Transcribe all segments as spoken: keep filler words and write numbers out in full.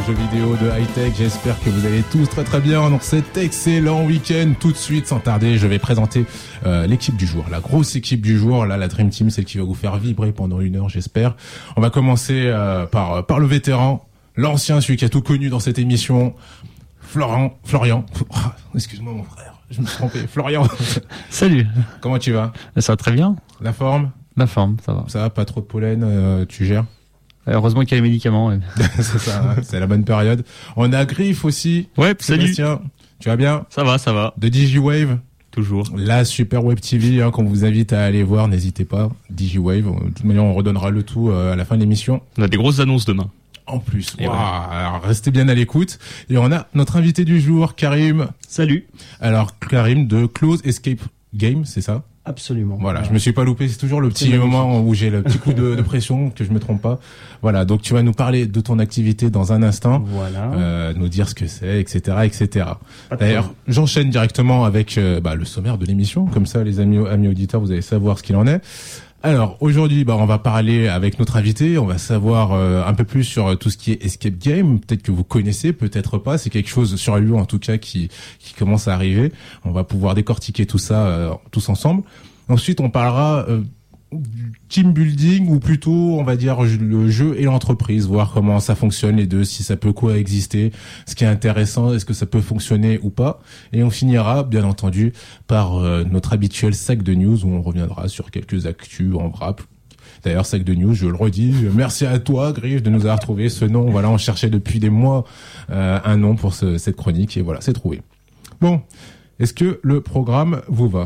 jeux vidéo, de high-tech. J'espère que vous allez tous très très bien dans cet excellent week-end. Tout de suite, sans tarder, je vais présenter euh, l'équipe du jour, la grosse équipe du jour. Là, la Dream Team, celle qui va vous faire vibrer pendant une heure, j'espère. On va commencer euh, par par le vétéran, l'ancien, celui qui a tout connu dans cette émission, Florian. Florian, oh, excuse-moi mon frère, je me suis trompé. Florian. Salut. Comment tu vas? Ça va très bien. La forme? La forme, ça va. Ça va, pas trop de pollen, euh, tu gères? Heureusement qu'il y a les médicaments. Ouais. C'est ça, hein, c'est la bonne période. On a Griff aussi. Ouais, salut. Sébastien, tu vas bien? Ça va, ça va. De DigiWave. Toujours. La super web T V, hein, qu'on vous invite à aller voir, n'hésitez pas. DigiWave. De toute manière, on redonnera le tout euh, à la fin de l'émission. On a des grosses annonces demain. En plus. Et wow. ouais. Alors, restez bien à l'écoute. Et on a notre invité du jour, Karim. Salut. Alors, Karim de Close Escape Game, c'est ça? Absolument. Voilà, voilà, je me suis pas loupé. C'est toujours le petit c'est moment où j'ai le petit coup de, de pression, que je me trompe pas. Voilà, donc tu vas nous parler de ton activité dans un instant. Voilà. Euh, nous dire ce que c'est, et cetera, et cetera. D'ailleurs, j'enchaîne directement avec euh, bah, le sommaire de l'émission. Comme ça, les amis, amis auditeurs, vous allez savoir ce qu'il en est. Alors aujourd'hui, bah on va parler avec notre invité, on va savoir euh, un peu plus sur tout ce qui est escape game. Peut-être que vous connaissez, peut-être pas. C'est quelque chose sur Lyon en tout cas qui qui commence à arriver. On va pouvoir décortiquer tout ça euh, tous ensemble. Ensuite, on parlera euh, team building ou plutôt, on va dire le jeu et l'entreprise, voir comment ça fonctionne les deux, si ça peut coexister, ce qui est intéressant, est-ce que ça peut fonctionner ou pas. Et on finira, bien entendu, par euh, notre habituel sac de news où on reviendra sur quelques actus en wrap. D'ailleurs, sac de news, je le redis, merci à toi, Griff, de nous avoir trouvé ce nom. Voilà, on cherchait depuis des mois euh, un nom pour ce, cette chronique et voilà, c'est trouvé. Bon, est-ce que le programme vous va?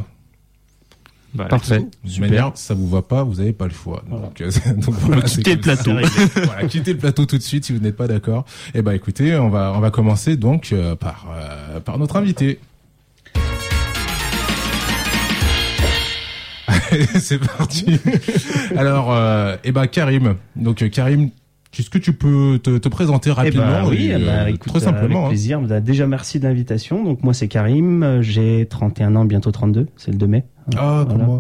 Bah, parfait. De manière, ça vous va pas, vous avez pas le choix. Donc, euh, donc voilà, quittez le plateau. Voilà, quittez le plateau tout de suite si vous n'êtes pas d'accord. Eh ben, écoutez, on va on va commencer donc euh, par euh, par notre invité. C'est parti. Alors, euh, eh ben Karim. Donc euh, Karim, est-ce que tu peux te, te présenter rapidement? Eh ben, oui, et, bah, euh, écoute, très simplement. Avec plaisir. Hein. Déjà, merci de l'invitation. Donc moi, c'est Karim. J'ai trente et un ans, bientôt trente-deux. C'est le deux mai. Ah, pour voilà. moi.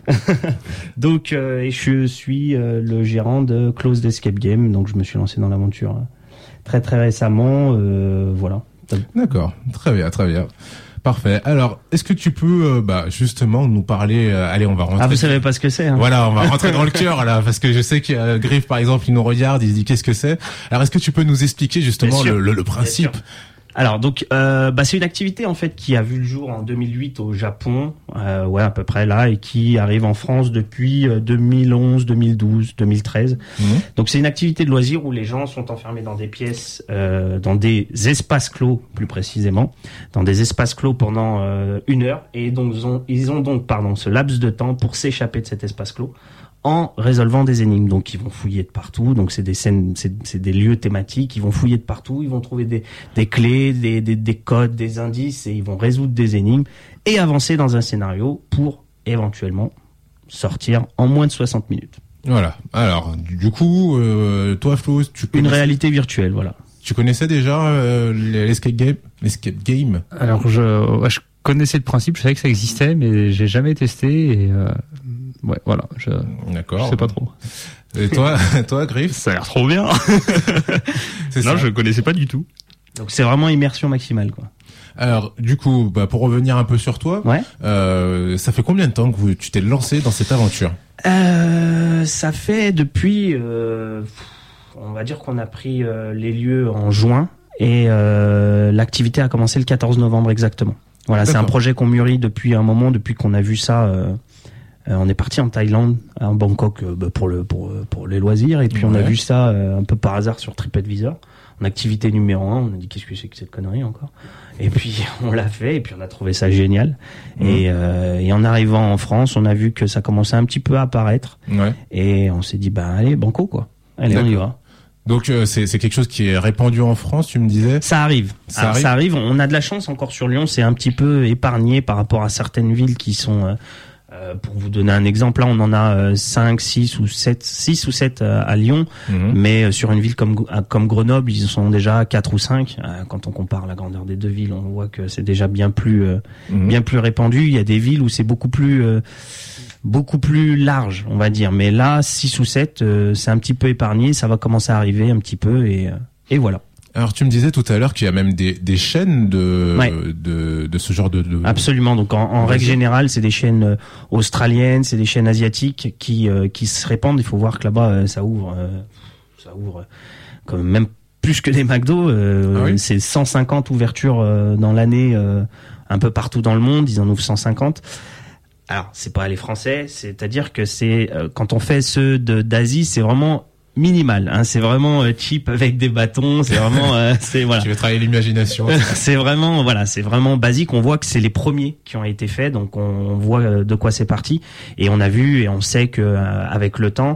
Donc, euh, et je suis euh, le gérant de Close Escape Game. Donc, je me suis lancé dans l'aventure euh, très très récemment. Euh, voilà. D'accord. Très bien, très bien. Parfait. Alors, est-ce que tu peux, euh, bah, justement, nous parler euh, allez, on va rentrer. Ah, vous savez pas ce que c'est. Hein. Voilà, on va rentrer dans le cœur là, parce que je sais que euh, Griff, par exemple, il nous regarde, il se dit qu'est-ce que c'est. Alors, est-ce que tu peux nous expliquer justement le, le, le principe? Alors donc euh, bah c'est une activité en fait qui a vu le jour en deux mille huit au Japon, euh, ouais à peu près là, et qui arrive en France depuis euh, deux mille onze, deux mille douze, deux mille treize. Mmh. Donc c'est une activité de loisir où les gens sont enfermés dans des pièces, euh, dans des espaces clos plus précisément, dans des espaces clos pendant euh, une heure, et donc ils ont, ils ont donc pardon ce laps de temps pour s'échapper de cet espace clos en résolvant des énigmes. Donc ils vont fouiller de partout, donc c'est des scènes, c'est, c'est des lieux thématiques, ils vont fouiller de partout, ils vont trouver des, des clés, des, des, des codes, des indices, et ils vont résoudre des énigmes et avancer dans un scénario pour éventuellement sortir en moins de soixante minutes. Voilà. Alors du coup, euh, toi Flo, tu connaissais... Une réalité virtuelle, voilà. Tu connaissais déjà euh, l'escape game, l'escape game? Alors je, ouais, je connaissais le principe, je savais que ça existait, mais j'ai jamais testé et euh, ouais, voilà, je, D'accord. je sais pas trop. Et toi, toi, Griff? Ça a l'air trop bien. C'est non, ça. je connaissais pas du tout. Donc c'est vraiment immersion maximale, quoi. Alors, du coup, bah, pour revenir un peu sur toi, ouais. euh, ça fait combien de temps que vous, tu t'es lancé dans cette aventure? euh, Ça fait depuis, euh, on va dire qu'on a pris euh, les lieux en juin et euh, l'activité a commencé le quatorze novembre exactement. Voilà, D'accord. C'est un projet qu'on mûrit depuis un moment, depuis qu'on a vu ça. Euh, euh, on est parti en Thaïlande, en Bangkok, euh, bah, pour le pour pour les loisirs, et puis ouais. on a vu ça euh, un peu par hasard sur TripAdvisor. En activité numéro un, on a dit qu'est-ce que c'est que cette connerie encore. Et puis on l'a fait, et puis on a trouvé ça génial. Mmh. Et, euh, et en arrivant en France, on a vu que ça commençait un petit peu à apparaître. Ouais. Et on s'est dit bah allez banco quoi, allez D'accord. on y va. Donc euh, c'est c'est quelque chose qui est répandu en France, tu me disais? Ça arrive. Ça, Alors, arrive. ça arrive. On a de la chance encore sur Lyon, c'est un petit peu épargné par rapport à certaines villes qui sont. Euh, euh, pour vous donner un exemple, là on en a euh, cinq, six ou sept, six ou sept euh, à Lyon, mmh. mais euh, sur une ville comme comme Grenoble, ils sont déjà quatre ou cinq. Euh, quand on compare la grandeur des deux villes, on voit que c'est déjà bien plus euh, mmh. bien plus répandu. Il y a des villes où c'est beaucoup plus euh, beaucoup plus large, on va dire. Mais là, six ou sept, euh, c'est un petit peu épargné. Ça va commencer à arriver un petit peu et, euh, et voilà. Alors tu me disais tout à l'heure qu'il y a même des, des chaînes de, Ouais. de de ce genre de, de... Absolument. Donc en, en règle générale, c'est des chaînes euh, australiennes, c'est des chaînes asiatiques qui euh, qui se répandent. Il faut voir que là-bas, euh, ça ouvre, euh, ça ouvre euh, comme même plus que des McDo. Euh, Ah oui c'est cent cinquante ouvertures euh, dans l'année, euh, un peu partout dans le monde. Ils en ouvrent cent cinquante. Alors c'est pas les Français, c'est-à-dire que c'est euh, quand on fait ceux de d'Asie, c'est vraiment minimal, hein, c'est vraiment euh, cheap avec des bâtons, c'est vraiment, euh, c'est voilà. Tu veux travailler l'imagination. C'est vraiment, voilà, c'est vraiment basique. On voit que c'est les premiers qui ont été faits, donc on, on voit euh, de quoi c'est parti. Et on a vu et on sait que euh, avec le temps,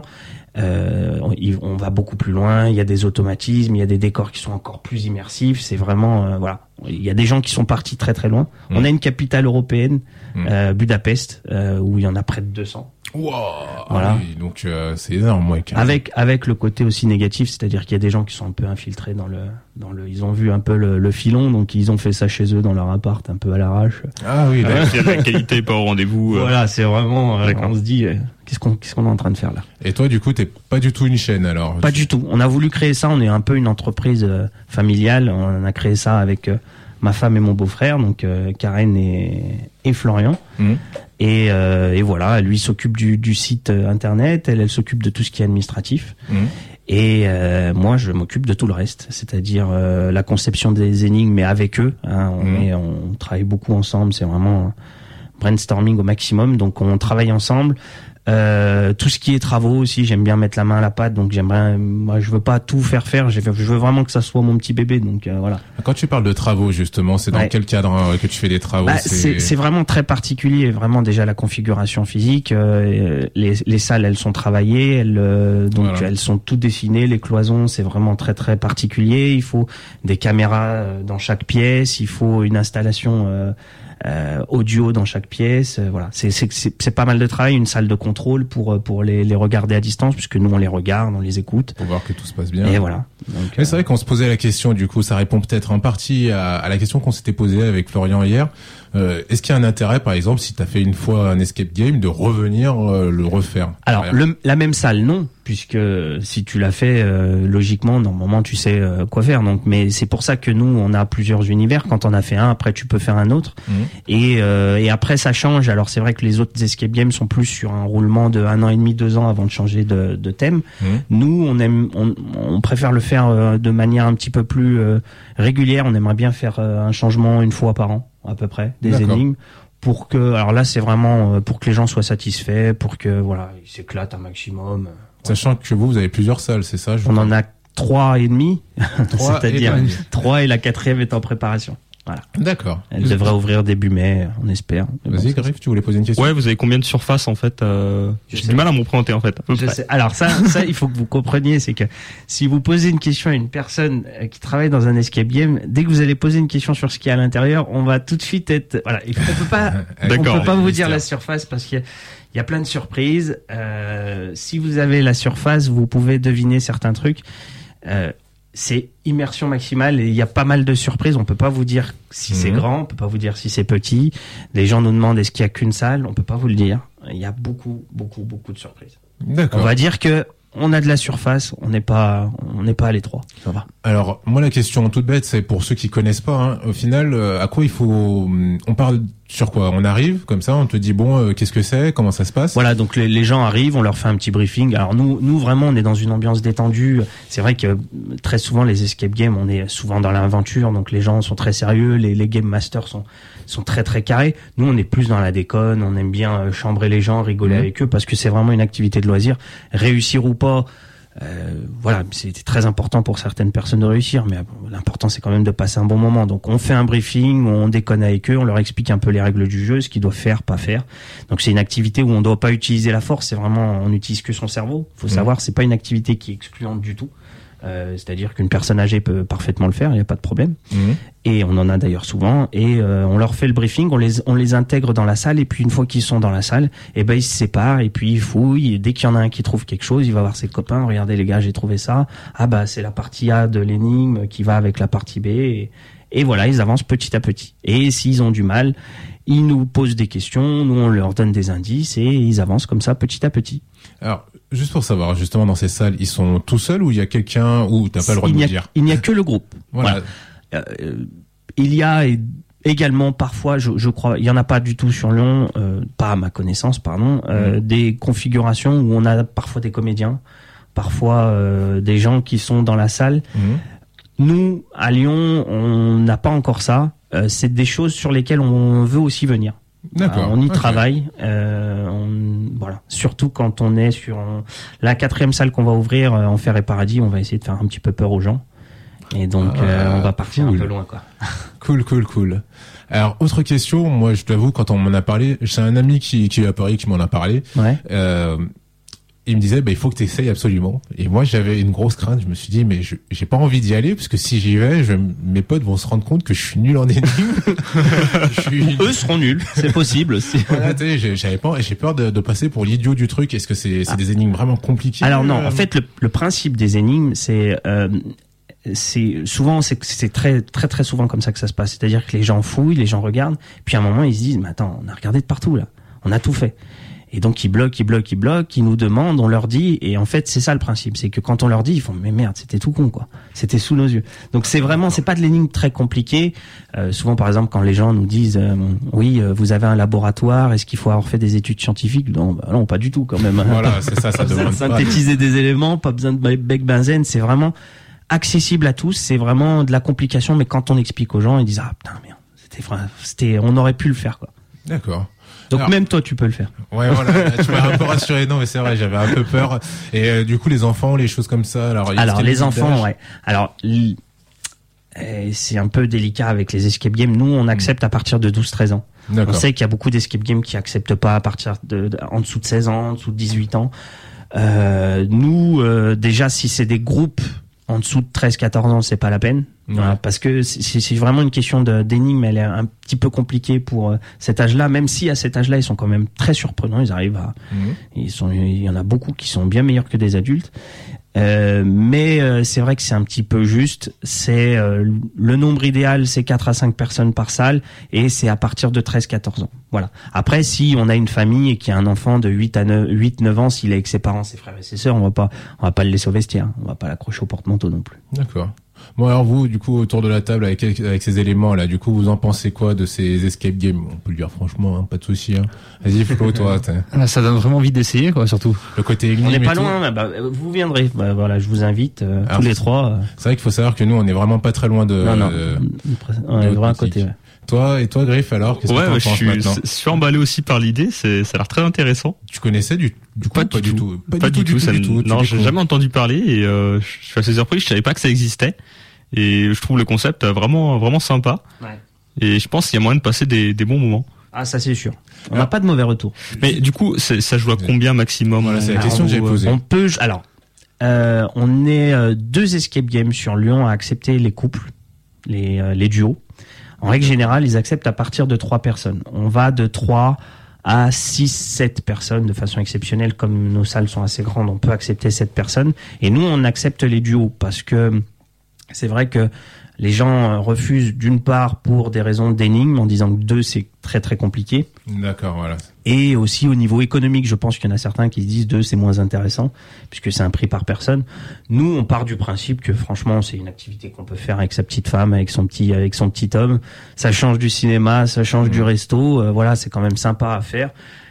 euh, on, on va beaucoup plus loin. Il y a des automatismes, il y a des décors qui sont encore plus immersifs. C'est vraiment, euh, voilà. Il y a des gens qui sont partis très très loin. Mmh. On a une capitale européenne, Mmh. euh, Budapest, euh, où il y en a près de deux cents. Wow. Voilà. Ah oui, donc euh, c'est énorme, ouais, carrément. Avec avec le côté aussi négatif, c'est-à-dire qu'il y a des gens qui sont un peu infiltrés dans le dans le, ils ont vu un peu le, le filon, donc ils ont fait ça chez eux dans leur appart, un peu à l'arrache. Ah oui, Ouais, là. si la qualité est pas au rendez-vous. euh, Voilà, c'est vraiment, euh, D'accord. on se dit, euh, qu'est-ce qu'on qu'est-ce qu'on est en train de faire là? Et toi, du coup, t'es pas du tout une chaîne, alors. Pas du tout. On a voulu créer ça. On est un peu une entreprise euh, familiale. On a créé ça avec euh, ma femme et mon beau-frère, donc euh, Karen et, et Florian. Mmh. Et, euh, et voilà, lui s'occupe du, du site euh, internet, elle, elle s'occupe de tout ce qui est administratif. Mmh. Et euh, moi, je m'occupe de tout le reste, c'est-à-dire euh, la conception des énigmes, mais avec eux. Hein, on, Mmh. est, on travaille beaucoup ensemble. C'est vraiment un brainstorming au maximum. Donc, on travaille ensemble. Euh, tout ce qui est travaux aussi, j'aime bien mettre la main à la pâte. Donc, j'aimerais, moi, je veux pas tout faire faire. Je veux, je veux vraiment que ça soit mon petit bébé. Donc, euh, voilà. Quand tu parles de travaux, justement, c'est dans Ouais. quel cadre hein, que tu fais des travaux? Bah, c'est c'est vraiment très particulier, vraiment déjà la configuration physique. Euh, les, les salles, elles sont travaillées, elles, euh, donc Voilà. elles sont toutes dessinées. Les cloisons, c'est vraiment très très particulier. Il faut des caméras euh, dans chaque pièce, il faut une installation euh, euh, audio dans chaque pièce. Euh, voilà, c'est c'est c'est c'est pas mal de travail. Une salle de contrôle pour pour les les regarder à distance, puisque nous on les regarde, on les écoute. pour voir que tout se passe bien. Et voilà. Donc, Mais c'est vrai qu'on se posait la question, du coup, ça répond peut-être en partie à, à la question qu'on s'était posée avec Florian hier. Euh, est-ce qu'il y a un intérêt, par exemple, si tu as fait une fois un escape game, de revenir euh, le refaire? Alors, derrière le, la même salle, non, puisque si tu l'as fait, euh, logiquement, normalement, tu sais euh, quoi faire. Donc, mais c'est pour ça que nous, on a plusieurs univers. Quand on a fait un, après, tu peux faire un autre. Mhm. Et, euh, et après, ça change. Alors, c'est vrai que les autres escape games sont plus sur un roulement de un an et demi, deux ans avant de changer de, de thème. Mhm. Nous, on aime, on, on préfère le faire euh, de manière un petit peu plus euh, régulière. On aimerait bien faire euh, un changement une fois par an, à peu près, des D'accord. énigmes. Pour que, alors là, c'est vraiment euh, pour que les gens soient satisfaits, pour que voilà, ils s'éclatent un maximum. Sachant que vous, vous avez plusieurs salles, c'est ça? je On vois. en a trois et demi, Trois c'est-à-dire et demi. trois et la quatrième est en préparation. Voilà. D'accord. Elle devrait ouvrir début mai, on espère. Mais bon, Vas-y, ça, Griff, tu voulais poser une question? Ouais, vous avez combien de surface en fait euh... Je J'ai sais. du mal à me représenter en fait. à peu Je près. sais. Alors ça, ça, il faut que vous compreniez, c'est que si vous posez une question à une personne euh, qui travaille dans un escape game, dès que vous allez poser une question sur ce qu'il y a à l'intérieur, on va tout de suite être, voilà, il faut, on peut pas, on D'accord. peut pas vous dire Mystère. la surface parce qu'il y a, il y a plein de surprises. Euh, si vous avez la surface, vous pouvez deviner certains trucs. Euh, c'est immersion maximale et il y a pas mal de surprises. On peut pas vous dire si c'est Mhm. grand, on peut pas vous dire si c'est petit. Les gens nous demandent est-ce qu'il y a qu'une salle, on peut pas vous le dire. Il y a beaucoup, beaucoup, beaucoup de surprises. On D'accord. va dire que on a de la surface, on n'est pas, on n'est pas à l'étroit. Ça va. Alors, moi, la question toute bête, c'est pour ceux qui connaissent pas, hein, au final, euh, à quoi il faut... On parle sur quoi? On arrive, comme ça, on te dit, bon, euh, qu'est-ce que c'est? Comment ça se passe? Voilà, donc les, les gens arrivent, on leur fait un petit briefing. Alors nous, nous vraiment, on est dans une ambiance détendue. C'est vrai que très souvent les escape games, on est souvent dans l'aventure, donc les gens sont très sérieux, les, les game masters sont sont très très carrés. Nous, on est plus dans la déconne, on aime bien euh, chambrer les gens, rigoler Mhm. avec eux, parce que c'est vraiment une activité de loisir. Réussir ou pas. Euh, voilà, c'est très important pour certaines personnes de réussir, mais bon, l'important c'est quand même de passer un bon moment. Donc on fait un briefing, on déconne avec eux, on leur explique un peu les règles du jeu, ce qu'ils doivent faire, pas faire. Donc c'est une activité où on ne doit pas utiliser la force, c'est vraiment on n'utilise que son cerveau. Faut Mmh. savoir, c'est pas une activité qui est excluante du tout. Euh, c'est-à-dire qu'une personne âgée peut parfaitement le faire, il n'y a pas de problème. Mhm. Et on en a d'ailleurs souvent. Et euh, on leur fait le briefing, on les on les intègre dans la salle. Et puis une fois qu'ils sont dans la salle, et ben ils se séparent et puis ils fouillent. Et dès qu'il y en a un qui trouve quelque chose, il va voir ses copains. Regardez les gars, j'ai trouvé ça. Ah bah c'est la partie A de l'énigme qui va avec la partie B. Et, et voilà, ils avancent petit à petit. Et s'ils ont du mal, ils nous posent des questions. Nous on leur donne des indices et ils avancent comme ça petit à petit. Alors, Juste pour savoir, justement, dans ces salles, ils sont tout seuls ou il y a quelqu'un ou t'as pas le droit il de n'y me a, dire? Il n'y a que le groupe. Voilà. Voilà. Euh, il y a également parfois, je, je crois, il y en a pas du tout sur Lyon, euh, pas à ma connaissance, pardon, euh, mmh. des configurations où on a parfois des comédiens, parfois euh, des gens qui sont dans la salle. Mmh. Nous, à Lyon, on n'a pas encore ça. Euh, c'est des choses sur lesquelles on veut aussi venir. D'accord. Euh, on y okay. travaille. Euh, on, voilà. Surtout quand on est sur on, la quatrième salle qu'on va ouvrir, euh, Enfer et Paradis, on va essayer de faire un petit peu peur aux gens. Et donc, ah, euh, on va partir cool. un peu loin, quoi. Cool, cool, cool. Alors, autre question. Moi, je t'avoue, quand on m'en a parlé, c'est un ami qui, qui est à Paris qui m'en a parlé. Ouais. Euh, il me disait, bah, il faut que tu essayes absolument. Et moi, j'avais une grosse crainte. Je me suis dit, mais je, j'ai pas envie d'y aller parce que si j'y vais, je, mes potes vont se rendre compte que je suis nul en énigmes. suis... Eux seront nuls. C'est possible aussi. Voilà, tu sais, j'avais pas, j'ai peur de, de passer pour l'idiot du truc. Est-ce que c'est, c'est ah. des énigmes vraiment compliquées? Alors non, en fait, le, le principe des énigmes, c'est, euh, c'est souvent, c'est, c'est très, très, très souvent comme ça que ça se passe. C'est-à-dire que les gens fouillent, les gens regardent, puis à un moment, ils se disent, mais attends, on a regardé de partout, là. On a tout fait. Et donc ils bloquent, ils bloquent, ils bloquent, ils nous demandent, on leur dit, et en fait c'est ça le principe, c'est que quand on leur dit, ils font mais merde, c'était tout con quoi, c'était sous nos yeux. Donc c'est vraiment, c'est pas de l'énigme très compliquée. Euh, souvent par exemple quand les gens nous disent, euh, oui, euh, vous avez un laboratoire, est-ce qu'il faut avoir fait des études scientifiques? Non, bah non, pas du tout quand même. Voilà, c'est ça, ça demande pas. Besoin de synthétiser des éléments, pas besoin de bec benzène, c'est vraiment accessible à tous, c'est vraiment de la complication, mais quand on explique aux gens, ils disent ah putain merde, c'était, c'était, on aurait pu le faire quoi. D'accord. Donc alors, même toi tu peux le faire. Ouais voilà, tu m'as un peu rassuré. Non mais c'est vrai, j'avais un peu peur. Et euh, du coup les enfants, les choses comme ça. Alors, alors les enfants, ouais. Alors l... c'est un peu délicat avec les escape games. Nous on accepte à partir de douze treize ans. D'accord. On sait qu'il y a beaucoup d'escape games qui acceptent pas à partir de, de en dessous de seize ans, en dessous de dix-huit ans. Euh, nous euh, déjà si c'est des groupes en dessous de treize quatorze ans, c'est pas la peine. Ouais. Voilà, parce que c'est, c'est vraiment une question de, d'énigme, elle est un petit peu compliquée pour euh, cet âge-là, même si à cet âge-là, ils sont quand même très surprenants, ils arrivent à, mmh. ils sont, il y en a beaucoup qui sont bien meilleurs que des adultes. Euh, mais euh, c'est vrai que c'est un petit peu juste, c'est euh, le nombre idéal, c'est quatre à cinq personnes par salle et c'est à partir de treize quatorze ans. Voilà. Après si on a une famille et qu'il y a un enfant de huit à neuf ans, s'il est avec ses parents, ses frères et ses sœurs, on va pas on va pas le laisser au vestiaire, on va pas l'accrocher au porte-manteau non plus. D'accord. Bon alors vous, du coup, autour de la table avec avec ces éléments là, du coup, vous en pensez quoi de ces escape games? On peut le dire franchement, hein, pas de souci. Hein. Vas-y, Flo, toi. Là, ça donne vraiment envie d'essayer, quoi, surtout. Le côté énigme. On n'est pas tout. loin. Bah, vous viendrez. Bah, voilà, je vous invite euh, alors, tous les trois. C'est vrai qu'il faut savoir que nous, on est vraiment pas très loin de. Non, non. De, on est vraiment à côté. Ouais. Toi et toi, Griff, alors qu'est-ce ouais, que t'en ouais, penses je suis, maintenant? je suis emballé aussi par l'idée. C'est, ça a l'air très intéressant. Tu connaissais du, du coup, pas, pas du du tout. tout. Pas, du tout, du tout. du tout. Non, j'ai jamais entendu parler et euh, je suis assez surpris. Je savais pas que ça existait. Et je trouve le concept vraiment vraiment sympa. Ouais. Et je pense qu'il y a moyen de passer des, des bons moments. Ah ça c'est sûr. On n'a ah. pas de mauvais retours. Mais du coup, c'est, ça joue à combien maximum? Voilà, c'est la question que j'ai posée. On peut alors euh, on est euh, deux escape games sur Lyon à accepter les couples, les euh, les duos. En règle générale, ils acceptent à partir de trois personnes. On va de trois à six, sept personnes de façon exceptionnelle. Comme nos salles sont assez grandes, on peut accepter sept personnes. Et nous, on accepte les duos parce que c'est vrai que les gens refusent d'une part pour des raisons d'énigmes en disant que deux c'est très très compliqué. D'accord, voilà. Et aussi au niveau économique, je pense qu'il y en a certains qui se disent deux c'est moins intéressant puisque c'est un prix par personne. Nous, on part du principe que franchement c'est une activité qu'on peut faire avec sa petite femme, avec son petit avec son petit homme. Ça change du cinéma, ça change mmh. du resto. Euh, voilà, c'est quand même sympa à faire.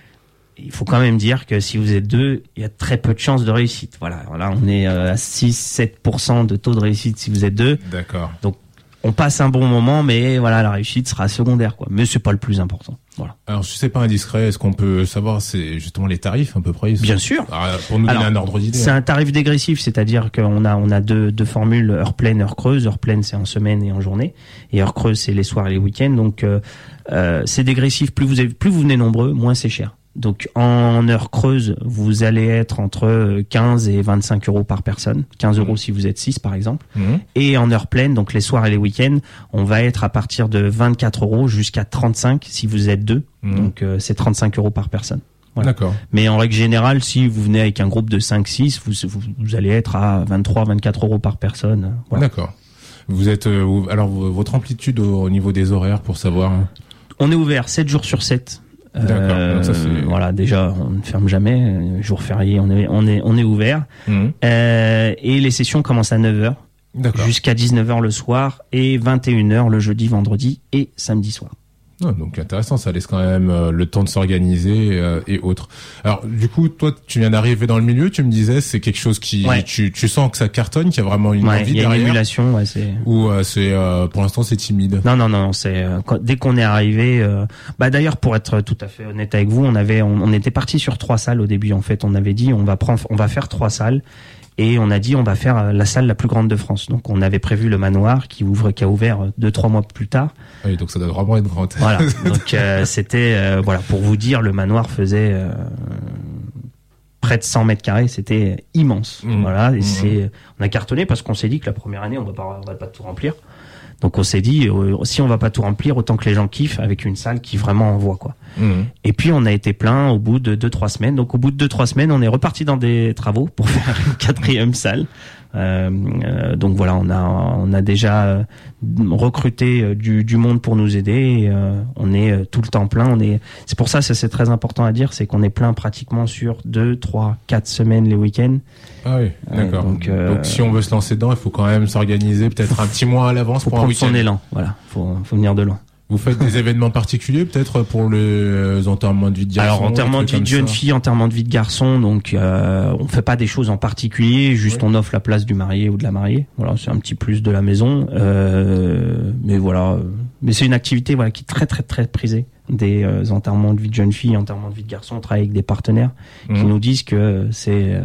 Il faut quand même dire que si vous êtes deux, il y a très peu de chances de réussite. Voilà, voilà, on est à six à sept pour cent de taux de réussite si vous êtes deux. D'accord. Donc, on passe un bon moment, mais voilà, la réussite sera secondaire, quoi. Mais c'est pas le plus important. Voilà. Alors, si c'est pas indiscret, est-ce qu'on peut savoir, c'est justement les tarifs à peu près? Bien sûr. Alors, pour nous donner Alors, un ordre d'idée. C'est hein. un tarif dégressif, c'est-à-dire qu'on a, on a deux, deux formules, heure pleine, heure creuse. Heure pleine, c'est en semaine et en journée. Et heure creuse, c'est les soirs et les week-ends. Donc, euh, euh, c'est dégressif. Plus vous avez, plus vous venez nombreux, moins c'est cher. Donc en heure creuse, vous allez être entre quinze et vingt-cinq euros par personne. quinze euros si vous êtes six par exemple. Mmh. Et en heure pleine, donc les soirs et les week-ends, on va être à partir de vingt-quatre euros jusqu'à trente-cinq si vous êtes deux. Mmh. Donc euh, c'est trente-cinq euros par personne. Voilà. D'accord. Mais en règle générale, si vous venez avec un groupe de cinq six, vous, vous, vous allez être à vingt-trois à vingt-quatre euros par personne. Voilà. D'accord. Vous êtes euh, alors votre amplitude au, au niveau des horaires pour savoir. On est ouvert sept jours sur sept. Euh, Donc ça, c'est... Voilà, déjà, on ne ferme jamais. Jour férié, on est, on est, on est ouvert. Mmh. Euh, et les sessions commencent à neuf heures. D'accord. Jusqu'à dix-neuf heures le soir et vingt et une heures le jeudi, vendredi et samedi soir. Ah, donc intéressant, ça laisse quand même euh, le temps de s'organiser euh, et autres. Alors du coup, toi, tu viens d'arriver dans le milieu, tu me disais, c'est quelque chose qui, ouais. tu, tu sens que ça cartonne, qu'il y a vraiment une ouais, envie y a derrière. Une émulation, ouais, c'est. Ou euh, c'est, euh, pour l'instant, c'est timide. Non, non, non, c'est euh, quand, dès qu'on est arrivé. Euh, bah d'ailleurs, pour être tout à fait honnête avec vous, on avait, on, on était parti sur trois salles au début. En fait, on avait dit, on va prendre, on va faire trois salles. Et on a dit on va faire la salle la plus grande de France. Donc on avait prévu le manoir qui ouvre, qui a ouvert deux trois mois plus tard. Oui, donc ça doit vraiment être grand. Voilà. Donc euh, c'était euh, voilà pour vous dire, le manoir faisait euh, près de cent mètres carrés, c'était immense. Mmh. Voilà. Et mmh. c'est, on a cartonné parce qu'on s'est dit que la première année on va pas, on va pas tout remplir. Donc on s'est dit, euh, si on va pas tout remplir, autant que les gens kiffent avec une salle qui vraiment envoie, quoi. Mmh. Et puis on a été plein au bout de deux trois semaines. Donc au bout de deux trois semaines, on est reparti dans des travaux pour faire une quatrième salle. Euh, euh, donc voilà, on a on a déjà euh, recruté euh, du du monde pour nous aider. Et, euh, on est euh, tout le temps plein. On est. C'est pour ça, ça c'est très important à dire, c'est qu'on est plein pratiquement sur deux, trois, quatre semaines les week-ends. Ah oui, d'accord. Euh, donc, euh, donc si on veut se lancer dedans, il faut quand même s'organiser peut-être un petit mois à l'avance pour un week-end. Son élan, voilà. Faut faut venir de loin. Vous faites des événements particuliers peut-être pour les enterrements de vie de garçon? Alors enterrement de vie de jeune fille, enterrement de vie de garçon, donc euh, on fait pas des choses en particulier, juste oui. On offre la place du marié ou de la mariée. Voilà, c'est un petit plus de la maison, euh, mais voilà. Mais c'est une activité voilà qui est très très très prisée. Des euh, enterrements de vie de jeune fille, enterrements de vie de garçon, on travaille avec des partenaires mmh. qui nous disent que c'est euh,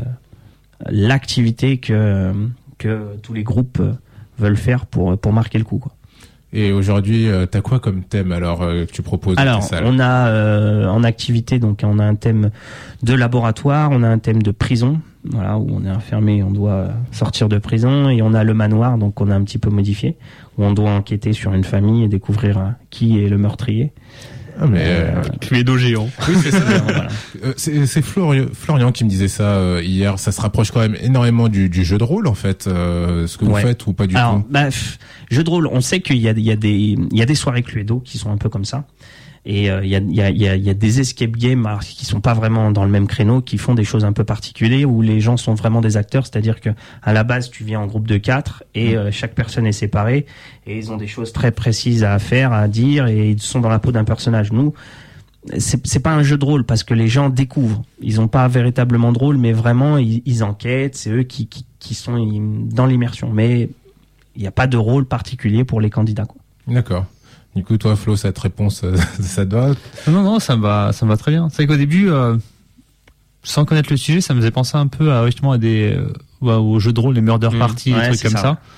l'activité que que tous les groupes veulent faire pour pour marquer le coup, quoi. Et aujourd'hui, euh, t'as quoi comme thème alors euh, que tu proposes? Alors, on a euh, en activité, donc on a un thème de laboratoire, on a un thème de prison, voilà, où on est enfermé, on doit sortir de prison, et on a le manoir, donc on a un petit peu modifié, où on doit enquêter sur une famille et découvrir euh, qui est le meurtrier. Ah mais euh, Cluedo géant. Oui, c'est ça. Voilà. euh, c'est, c'est Florian, Florian qui me disait ça euh, hier. Ça se rapproche quand même énormément du, du jeu de rôle en fait. Euh, ce que vous ouais. faites ou pas du Alors, tout. Bah, pff, jeu de rôle. On sait qu'il y a, il y a des, il y a des soirées Cluedo qui sont un peu comme ça. Et euh, il y, a, y, a, y, a, y a des escape games alors, qui sont pas vraiment dans le même créneau, qui font des choses un peu particulières où les gens sont vraiment des acteurs, c'est-à-dire que à la base tu viens en groupe de quatre et euh, chaque personne est séparée et ils ont des choses très précises à faire, à dire et ils sont dans la peau d'un personnage. Nous, c'est, c'est pas un jeu de rôle parce que les gens découvrent, ils ont pas véritablement de rôle, mais vraiment ils, ils enquêtent, c'est eux qui, qui, qui sont dans l'immersion. Mais il n'y a pas de rôle particulier pour les candidats, quoi. D'accord. Du coup, toi, Flo, cette réponse, ça te va? Non, non, ça me va, ça me va très bien. C'est qu'au début, euh, sans connaître le sujet, ça me faisait penser un peu à, justement, à des, euh, aux jeux de rôle, les murder parties, mmh, ouais, des trucs comme ça. ça.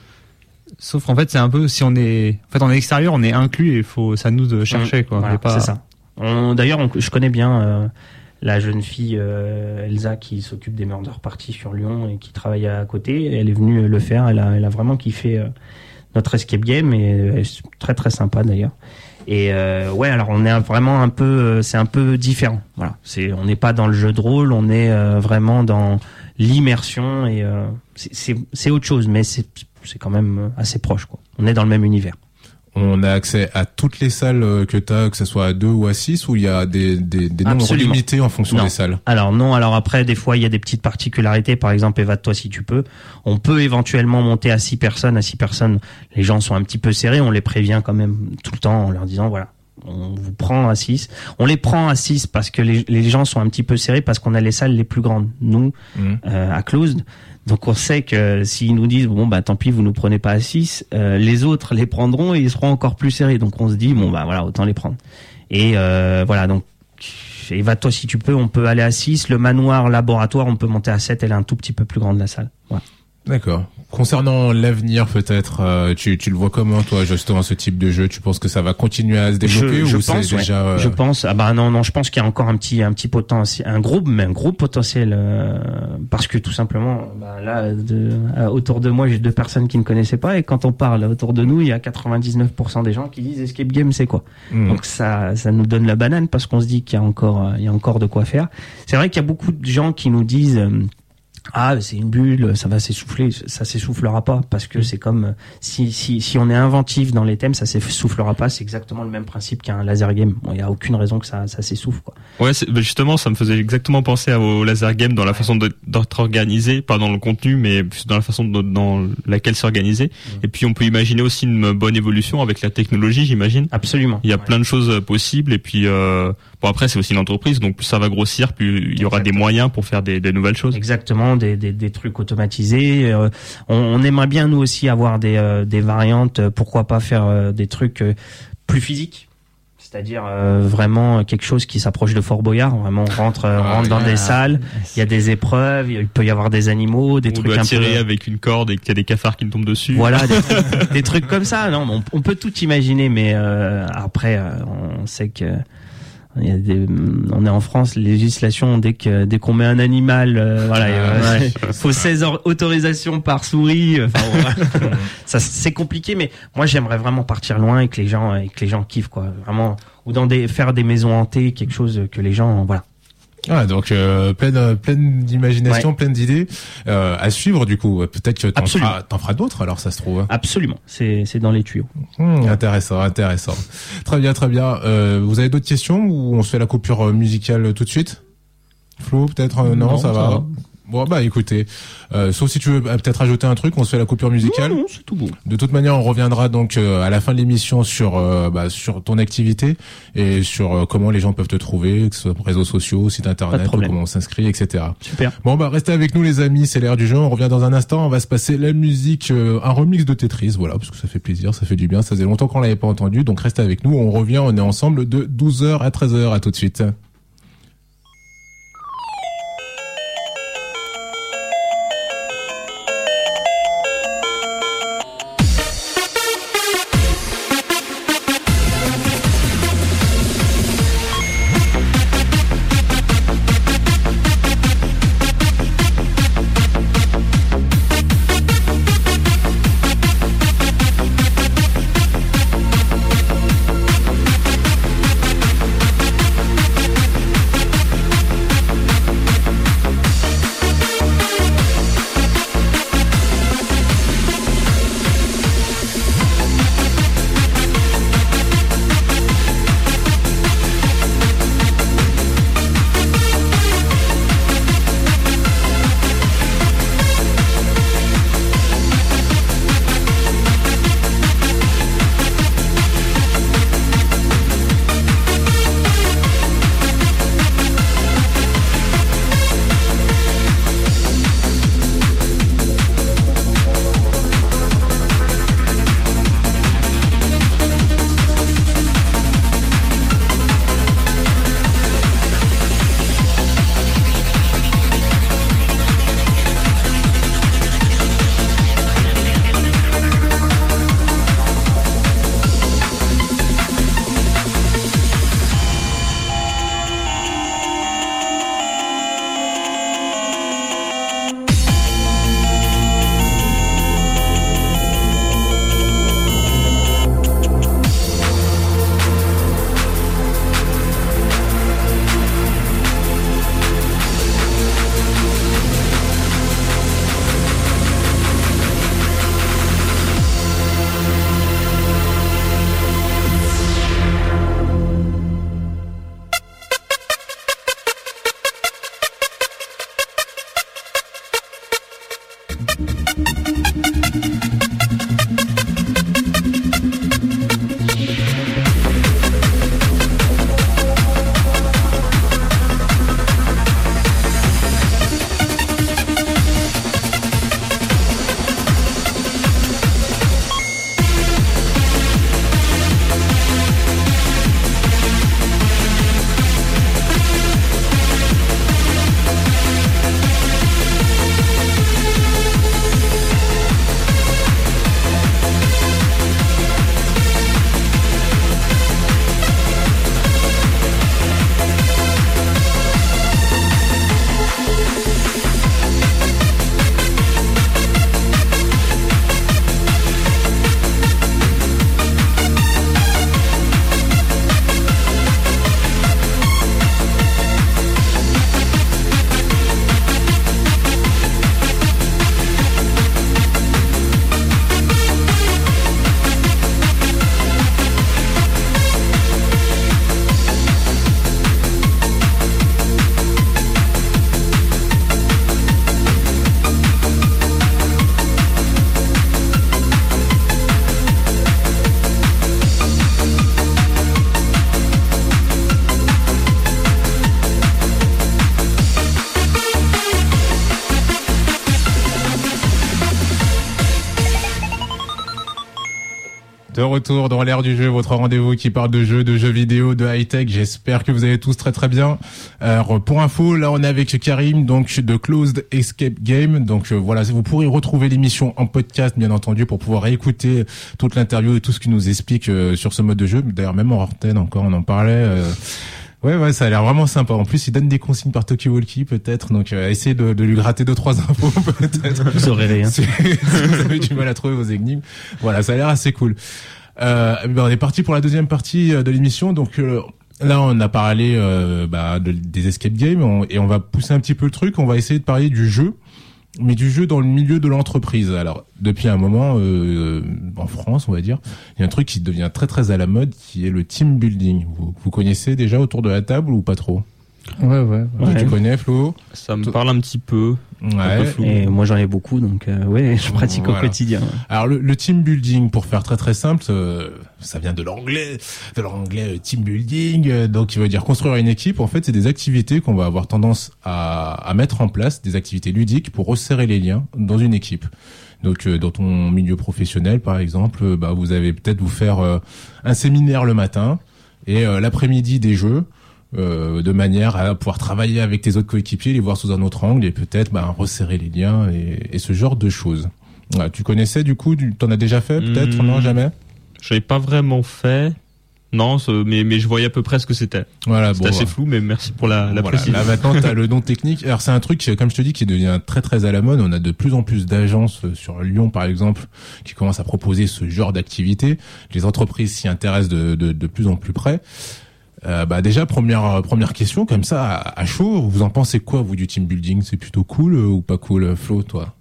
Sauf qu'en fait, c'est un peu, si on est, en fait, on est extérieur, on est inclus et faut, c'est à nous de chercher, mmh, quoi. Voilà, pas... c'est ça. On, d'ailleurs, on, je connais bien, euh, la jeune fille, euh, Elsa, qui s'occupe des murder parties sur Lyon et qui travaille à côté. Elle est venue le faire, elle a, elle a vraiment kiffé, euh, notre escape game est très très sympa d'ailleurs. Et euh, ouais, alors on est vraiment un peu, c'est un peu différent. Voilà, c'est, on n'est pas dans le jeu de rôle, on est euh, vraiment dans l'immersion et euh, c'est, c'est c'est autre chose, mais c'est c'est quand même assez proche, quoi. On est dans le même univers. On a accès à toutes les salles que tu as, que ce soit à deux ou à six, ou il y a des, des, des nombres limités en fonction non. des salles? Alors non, alors après, des fois, il y a des petites particularités. Par exemple, évade-toi si tu peux. On peut éventuellement monter à six personnes. À six personnes, les gens sont un petit peu serrés. On les prévient quand même tout le temps en leur disant, voilà, on vous prend à six. On les prend à six parce que les, les gens sont un petit peu serrés parce qu'on a les salles les plus grandes, nous, mmh. euh, à Closed. Donc on sait que s'ils nous disent bon bah tant pis vous nous prenez pas à six, euh, les autres les prendront et ils seront encore plus serrés. Donc on se dit bon bah voilà autant les prendre. Et euh, voilà donc évade-toi si tu peux, on peut aller à six. Le manoir laboratoire on peut monter à sept, elle est un tout petit peu plus grande la salle. Voilà. D'accord. Concernant l'avenir, peut-être, euh, tu, tu le vois comment, toi, justement, ce type de jeu? Tu penses que ça va continuer à se développer je, je ou pense, c'est déjà ouais. euh... Je pense. Ah bah non, non, je pense qu'il y a encore un petit, un petit potentiel, un gros, mais un gros potentiel, euh, parce que tout simplement, bah là, de, euh, autour de moi, j'ai deux personnes qui ne connaissaient pas, et quand on parle autour de nous, il y a quatre-vingt-dix-neuf pour cent des gens qui disent escape game, c'est quoi? Mmh. Donc ça, ça nous donne la banane parce qu'on se dit qu'il y a encore, il y a encore de quoi faire. C'est vrai qu'il y a beaucoup de gens qui nous disent. Euh, Ah, c'est une bulle, ça va s'essouffler, ça s'essoufflera pas parce que c'est comme si si si on est inventif dans les thèmes, ça s'essoufflera pas. C'est exactement le même principe qu'un laser game. Il bon, y a aucune raison que ça ça s'essouffle quoi. Ouais, justement, ça me faisait exactement penser au laser game dans la façon d'être organisé, pas dans le contenu, mais plus dans la façon de, dans laquelle c'est organisé. Mmh. Et puis on peut imaginer aussi une bonne évolution avec la technologie, j'imagine. Absolument. Il y a ouais. plein de choses possibles et puis euh, bon après c'est aussi une entreprise, donc plus ça va grossir, plus il y aura Exactement. des moyens pour faire des, des nouvelles choses. Exactement. Des, des, des trucs automatisés. Euh, on, on aimerait bien nous aussi avoir des, euh, des variantes. Pourquoi pas faire euh, des trucs euh, plus physiques, c'est-à-dire euh, vraiment quelque chose qui s'approche de Fort Boyard. Vraiment, on rentre, euh, ah, rentre dans yeah. des salles. Il y a des épreuves. Il peut y avoir des animaux, des on trucs doit un tirer peu avec une corde et qu'il y a des cafards qui nous tombent dessus. Voilà, des, trucs, des trucs comme ça. Non, on, on peut tout imaginer, mais euh, après, euh, on sait que. Il y a des, on est en France, les législations, dès que dès qu'on met un animal, euh, voilà, ah, il ouais. faut seize autorisations par souris. Enfin, voilà. Ça c'est compliqué, mais moi j'aimerais vraiment partir loin et que les gens et que les gens kiffent quoi, vraiment, ou dans des faire des maisons hantées, quelque chose que les gens, voilà. Ah, donc euh, pleine pleine d'imagination, ouais. pleine d'idées euh, à suivre du coup. Peut-être que t'en feras, t'en feras d'autres alors ça se trouve. Absolument, c'est c'est dans les tuyaux. Mmh, intéressant, intéressant. Très bien, très bien. Euh, vous avez d'autres questions ou on se fait la coupure musicale tout de suite? Flo, peut-être euh, non, non, ça, ça va. va. Bon bah écoutez, euh, sauf si tu veux euh, peut-être ajouter un truc, on se fait la coupure musicale. Non, non, c'est tout bon. De toute manière, on reviendra donc euh, à la fin de l'émission sur euh, bah, sur ton activité et sur euh, comment les gens peuvent te trouver, que ce soit réseaux sociaux, site internet, ou comment on s'inscrit, et cetera. Super. Bon bah restez avec nous les amis, c'est l'heure du jeu. On revient dans un instant. On va se passer la musique, euh, un remix de Tetris, voilà, parce que ça fait plaisir, ça fait du bien. Ça faisait longtemps qu'on l'avait pas entendu, donc restez avec nous. On revient, on est ensemble de douze heures à treize heures. À tout de suite. De retour dans l'ère du jeu, votre rendez-vous qui parle de jeux, de jeux vidéo, de high-tech. J'espère que vous allez tous très très bien. Alors, pour info, là on est avec Karim, donc de Closed Escape Game. Donc euh, voilà, vous pourrez retrouver l'émission en podcast, bien entendu, pour pouvoir écouter toute l'interview et tout ce qu'il nous explique euh, sur ce mode de jeu. D'ailleurs, même en antenne encore, on en parlait. Euh, Ouais, ouais, ça a l'air vraiment sympa. En plus, il donne des consignes par Talkie-Walkie, peut-être. Donc, euh, essayez de, de lui gratter deux, trois infos, peut-être. Vous aurez rien. Si, si vous avez du mal à trouver vos énigmes. Voilà, ça a l'air assez cool. Euh, ben, on est parti pour la deuxième partie de l'émission. Donc, euh, là, on a parlé, euh, bah, de, des escape games on, et on va pousser un petit peu le truc. On va essayer de parler du jeu, mais du jeu dans le milieu de l'entreprise. Alors, depuis un moment, euh, en France, on va dire, il y a un truc qui devient très très à la mode, qui est le team building. Vous, vous connaissez déjà autour de la table ou pas trop? Ouais, ouais. ouais. Tu connais, Flo? Ça me parle un petit peu. Ouais. Un peu flou. Et moi j'en ai beaucoup, donc euh, ouais, je pratique voilà. Au quotidien. Alors le, le team building, pour faire très très simple, euh, ça vient de l'anglais, de l'anglais euh, team building, euh, donc qui veut dire construire une équipe. En fait, c'est des activités qu'on va avoir tendance à, à mettre en place, des activités ludiques pour resserrer les liens dans une équipe. Donc euh, dans ton milieu professionnel, par exemple, euh, bah vous avez peut-être vous faire euh, un séminaire le matin et euh, l'après-midi des jeux. Euh, de manière à pouvoir travailler avec tes autres coéquipiers, les voir sous un autre angle et peut-être bah, resserrer les liens et, et ce genre de choses. Voilà, tu connaissais du coup, tu, t'en as déjà fait peut-être? Mmh. Non, jamais? Je n'avais pas vraiment fait. Non, mais, mais je voyais à peu près ce que c'était. Voilà, c'était bon, assez voilà. flou, mais merci pour la, la voilà, précision. Là maintenant, tu as le nom technique. Alors c'est un truc, comme je te dis, qui devient très très à la mode. On a de plus en plus d'agences sur Lyon, par exemple, qui commencent à proposer ce genre d'activité. Les entreprises s'y intéressent de, de, de plus en plus près. Euh, bah déjà première première question comme ça à, à chaud, vous en pensez quoi vous du team building? C'est plutôt cool euh, ou pas cool, Flo, toi?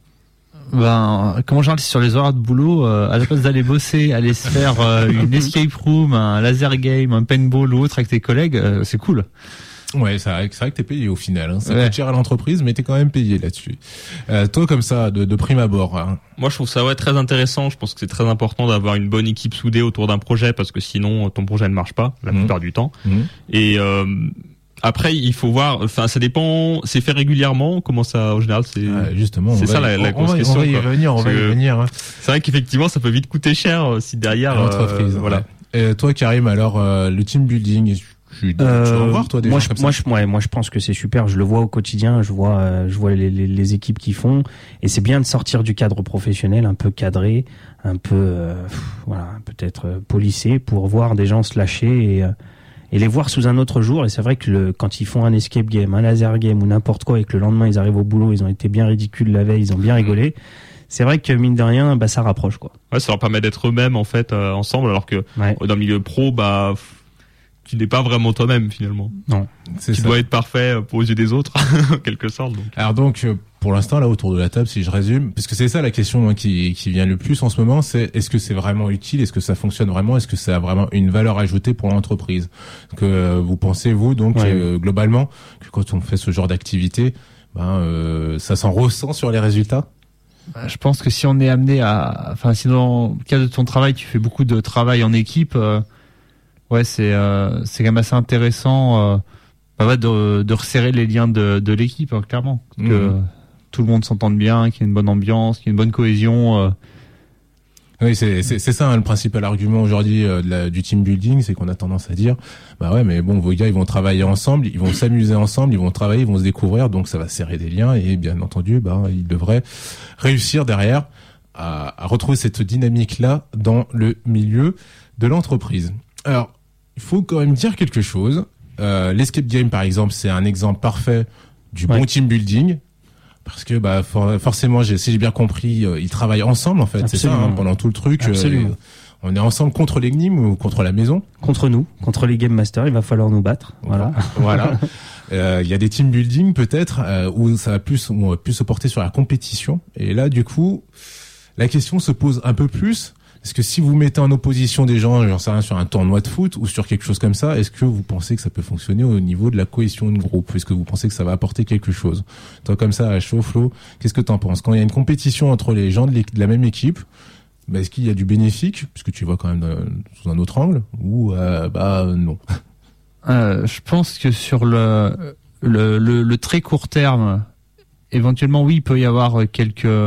Ben comment j'en dis sur les horaires de boulot, euh, à la place d'aller bosser, aller se faire euh, une escape room, un laser game, un paintball ou autre avec tes collègues, euh, c'est cool. Ouais, c'est vrai, c'est vrai que t'es payé au final. Hein. Ça ouais. coûte cher à l'entreprise, mais t'es quand même payé là-dessus. Euh, toi, comme ça, de, de prime abord. Hein. Moi, je trouve ça ouais très intéressant. Je pense que c'est très important d'avoir une bonne équipe soudée autour d'un projet, parce que sinon, ton projet ne marche pas la mmh. plupart du temps. Mmh. Et euh, après, il faut voir. Enfin, ça dépend. C'est fait régulièrement. Comment ça, en général, c'est ah, justement. C'est ça y, la, la grosse question. On va y revenir. On va y revenir. Hein. C'est vrai qu'effectivement, ça peut vite coûter cher si derrière l'entreprise. Euh, voilà. Ouais. Et toi, Karim, alors euh, le team building. Tu, euh, tu vas en voir toi des moi, gens je, comme moi, ça. Je, ouais, moi je pense que c'est super, je le vois au quotidien, je vois euh, je vois les, les, les équipes qui font, et c'est bien de sortir du cadre professionnel, un peu cadré, un peu euh, voilà, peut-être euh, policé, pour voir des gens se lâcher et euh, et les voir sous un autre jour. Et c'est vrai que le, quand ils font un escape game, un laser game ou n'importe quoi, et que le lendemain ils arrivent au boulot, ils ont été bien ridicules la veille, ils ont bien rigolé. C'est vrai que mine de rien, bah ça rapproche quoi. Ouais, ça leur permet d'être eux-mêmes en fait euh, ensemble, alors que ouais. dans le milieu pro, bah tu n'es pas vraiment toi-même finalement. Non, c'est tu ça. dois être parfait pour aux yeux des autres, en quelque sorte. Donc. Alors donc, pour l'instant là autour de la table, si je résume, parce que c'est ça la question moi, qui qui vient le plus en ce moment, c'est est-ce que c'est vraiment utile, est-ce que ça fonctionne vraiment, est-ce que ça a vraiment une valeur ajoutée pour l'entreprise? Que euh, vous pensez vous donc ouais. euh, globalement que quand on fait ce genre d'activité, ben euh, ça s'en ressent sur les résultats? Je pense que si on est amené à, enfin si dans le cadre de ton travail tu fais beaucoup de travail en équipe. Euh, Ouais, c'est euh, c'est quand même assez intéressant euh, bah, de, de resserrer les liens de, de l'équipe, hein, clairement. Mmh. Que tout le monde s'entende bien, qu'il y ait une bonne ambiance, qu'il y ait une bonne cohésion. Euh. Oui, c'est c'est c'est ça hein, le principal argument aujourd'hui euh, de la, du team building, c'est qu'on a tendance à dire bah ouais, mais bon, vos gars ils vont travailler ensemble, ils vont s'amuser ensemble, ils vont travailler, ils vont se découvrir, donc ça va serrer des liens et bien entendu, bah ils devraient réussir derrière à, à retrouver cette dynamique là dans le milieu de l'entreprise. Alors il faut quand même dire quelque chose. Euh, l'escape game, par exemple, c'est un exemple parfait du ouais. bon team building. Parce que, bah, for- forcément, j'ai, si j'ai bien compris, euh, ils travaillent ensemble, en fait. Absolument. C'est ça, hein, pendant tout le truc. Absolument. Euh, on est ensemble contre l'énigme ou contre la maison? Contre nous, contre les game masters, il va falloir nous battre. Voilà. Voilà. Il euh, y a des team building, peut-être, euh, où ça va plus, où on va plus se porter sur la compétition. Et là, du coup, la question se pose un peu plus. Est-ce que si vous mettez en opposition des gens, j'en sais rien, sur un tournoi de foot ou sur quelque chose comme ça, est-ce que vous pensez que ça peut fonctionner au niveau de la cohésion de groupe? Est-ce que vous pensez que ça va apporter quelque chose? Toi, comme ça, à chaud, Flo, qu'est-ce que t'en penses? Quand il y a une compétition entre les gens de, de la même équipe, bah, est-ce qu'il y a du bénéfique, puisque tu vois quand même euh, sous un autre angle, ou euh, bah non? euh, Je pense que sur le, le, le, le très court terme, éventuellement, oui, il peut y avoir quelques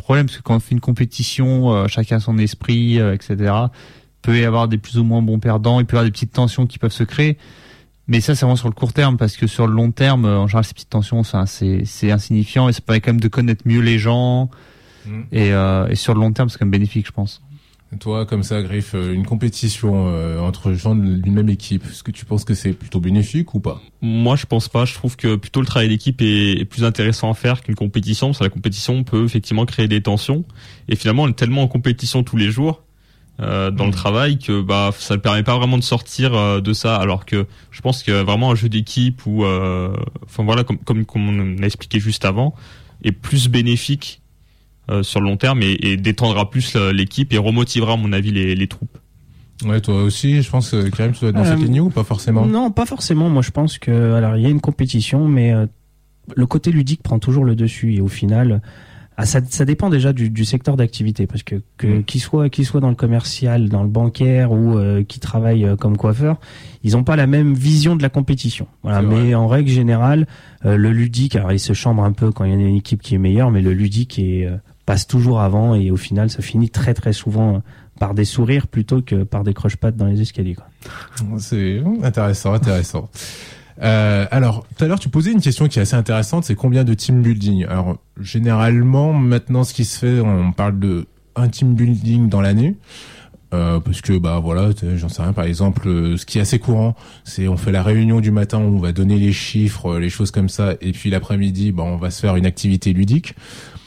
problème parce que quand on fait une compétition, euh, chacun a son esprit, euh, et cetera. Il peut y avoir des plus ou moins bons perdants, il peut y avoir des petites tensions qui peuvent se créer. Mais ça, c'est vraiment sur le court terme, parce que sur le long terme, en général, ces petites tensions, ça, c'est, c'est insignifiant, et ça permet quand même de connaître mieux les gens. Mmh. Et, euh, et sur le long terme, c'est quand même bénéfique, je pense. Toi, comme ça, Griff, une compétition euh, entre gens d'une même équipe, est-ce que tu penses que c'est plutôt bénéfique ou pas? Moi, je pense pas. Je trouve que plutôt le travail d'équipe est, est plus intéressant à faire qu'une compétition, parce que la compétition peut effectivement créer des tensions. Et finalement, on est tellement en compétition tous les jours. Euh, dans mmh. le travail que bah ça ne permet pas vraiment de sortir euh, de ça, alors que je pense que vraiment un jeu d'équipe ou euh, enfin voilà comme comme comme on a expliqué juste avant est plus bénéfique euh, sur le long terme et, et détendra plus l'équipe et remotivera à mon avis les, les troupes. Ouais, toi aussi, je pense que Karim, tu dois être dans euh, cette ligne ou pas forcément? Non, pas forcément. Moi, je pense que alors il y a une compétition, mais euh, le côté ludique prend toujours le dessus et au final. Ah, ça, ça dépend déjà du, du secteur d'activité, parce que, que mmh. qu'il soit, qu'il soit dans le commercial, dans le bancaire ou euh, qui travaille euh, comme coiffeur, ils n'ont pas la même vision de la compétition. Voilà. Mais en règle générale, euh, le ludique, alors il se chambre un peu quand il y a une équipe qui est meilleure, mais le ludique est, euh, passe toujours avant et au final, ça finit très très souvent par des sourires plutôt que par des croche-pattes dans les escaliers, quoi. C'est intéressant, intéressant. Euh, alors, tout à l'heure, tu posais une question qui est assez intéressante, c'est combien de team building? Alors, généralement, maintenant, ce qui se fait, on parle de un team building dans l'année, euh, parce que, bah, voilà, j'en sais rien, par exemple, euh, ce qui est assez courant, c'est on fait la réunion du matin où on va donner les chiffres, les choses comme ça, et puis l'après-midi, bah, on va se faire une activité ludique.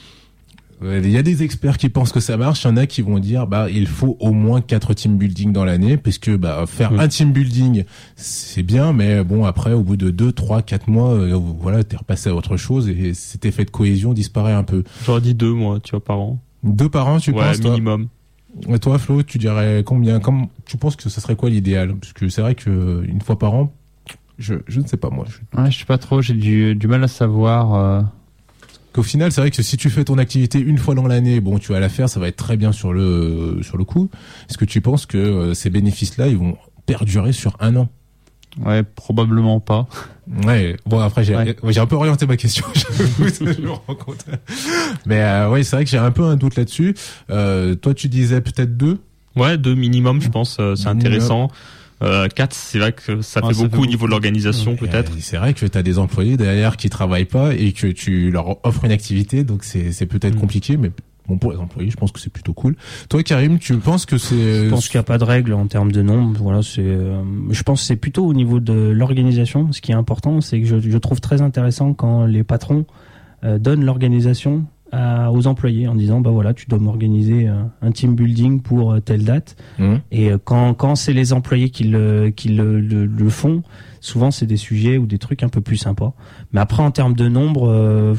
Il y a des experts qui pensent que ça marche, il y en a qui vont dire bah il faut au moins quatre team building dans l'année, parce que bah faire mmh. un team building c'est bien, mais bon après au bout de deux, trois, quatre mois euh, voilà t'es repassé à autre chose et cet effet de cohésion disparaît un peu. J'aurais dit deux mois tu vois par an. Deux par an tu ouais, penses minimum. Toi Et toi Flo tu dirais combien? Comme tu penses que ce serait quoi l'idéal? Parce que c'est vrai que une fois par an je je ne sais pas moi. Je... Ouais je sais pas trop, j'ai du du mal à savoir. Euh... Qu'au final, c'est vrai que si tu fais ton activité une fois dans l'année, bon, tu vas la faire, ça va être très bien sur le sur le coup. Est-ce que tu penses que euh, ces bénéfices-là, ils vont perdurer sur un an? Ouais, probablement pas. Ouais. Bon, après, j'ai ouais. j'ai un peu orienté ma question. Je me rends compte. Mais euh, ouais, c'est vrai que j'ai un peu un doute là-dessus. Euh, toi, tu disais peut-être deux. Ouais, deux minimum, je pense. Euh, c'est minimum. Intéressant. Euh, quatre, c'est vrai que ça ah, fait ça beaucoup fait au niveau de l'organisation, beaucoup. peut-être. C'est vrai que tu as des employés derrière qui travaillent pas et que tu leur offres une activité, donc c'est, c'est peut-être mmh. compliqué, mais bon, pour les employés, je pense que c'est plutôt cool. Toi, Karim, tu penses que c'est... Je pense qu'il n'y a pas de règle en termes de nombre. Voilà, c'est, euh, je pense que c'est plutôt au niveau de l'organisation. Ce qui est important, c'est que je, je trouve très intéressant quand les patrons euh, donnent l'organisation À, aux employés en disant bah voilà tu dois m'organiser euh, un team building pour euh, telle date mmh. et euh, quand quand c'est les employés qui le qui le, le, le font souvent c'est des sujets ou des trucs un peu plus sympas, mais après en termes de nombre euh,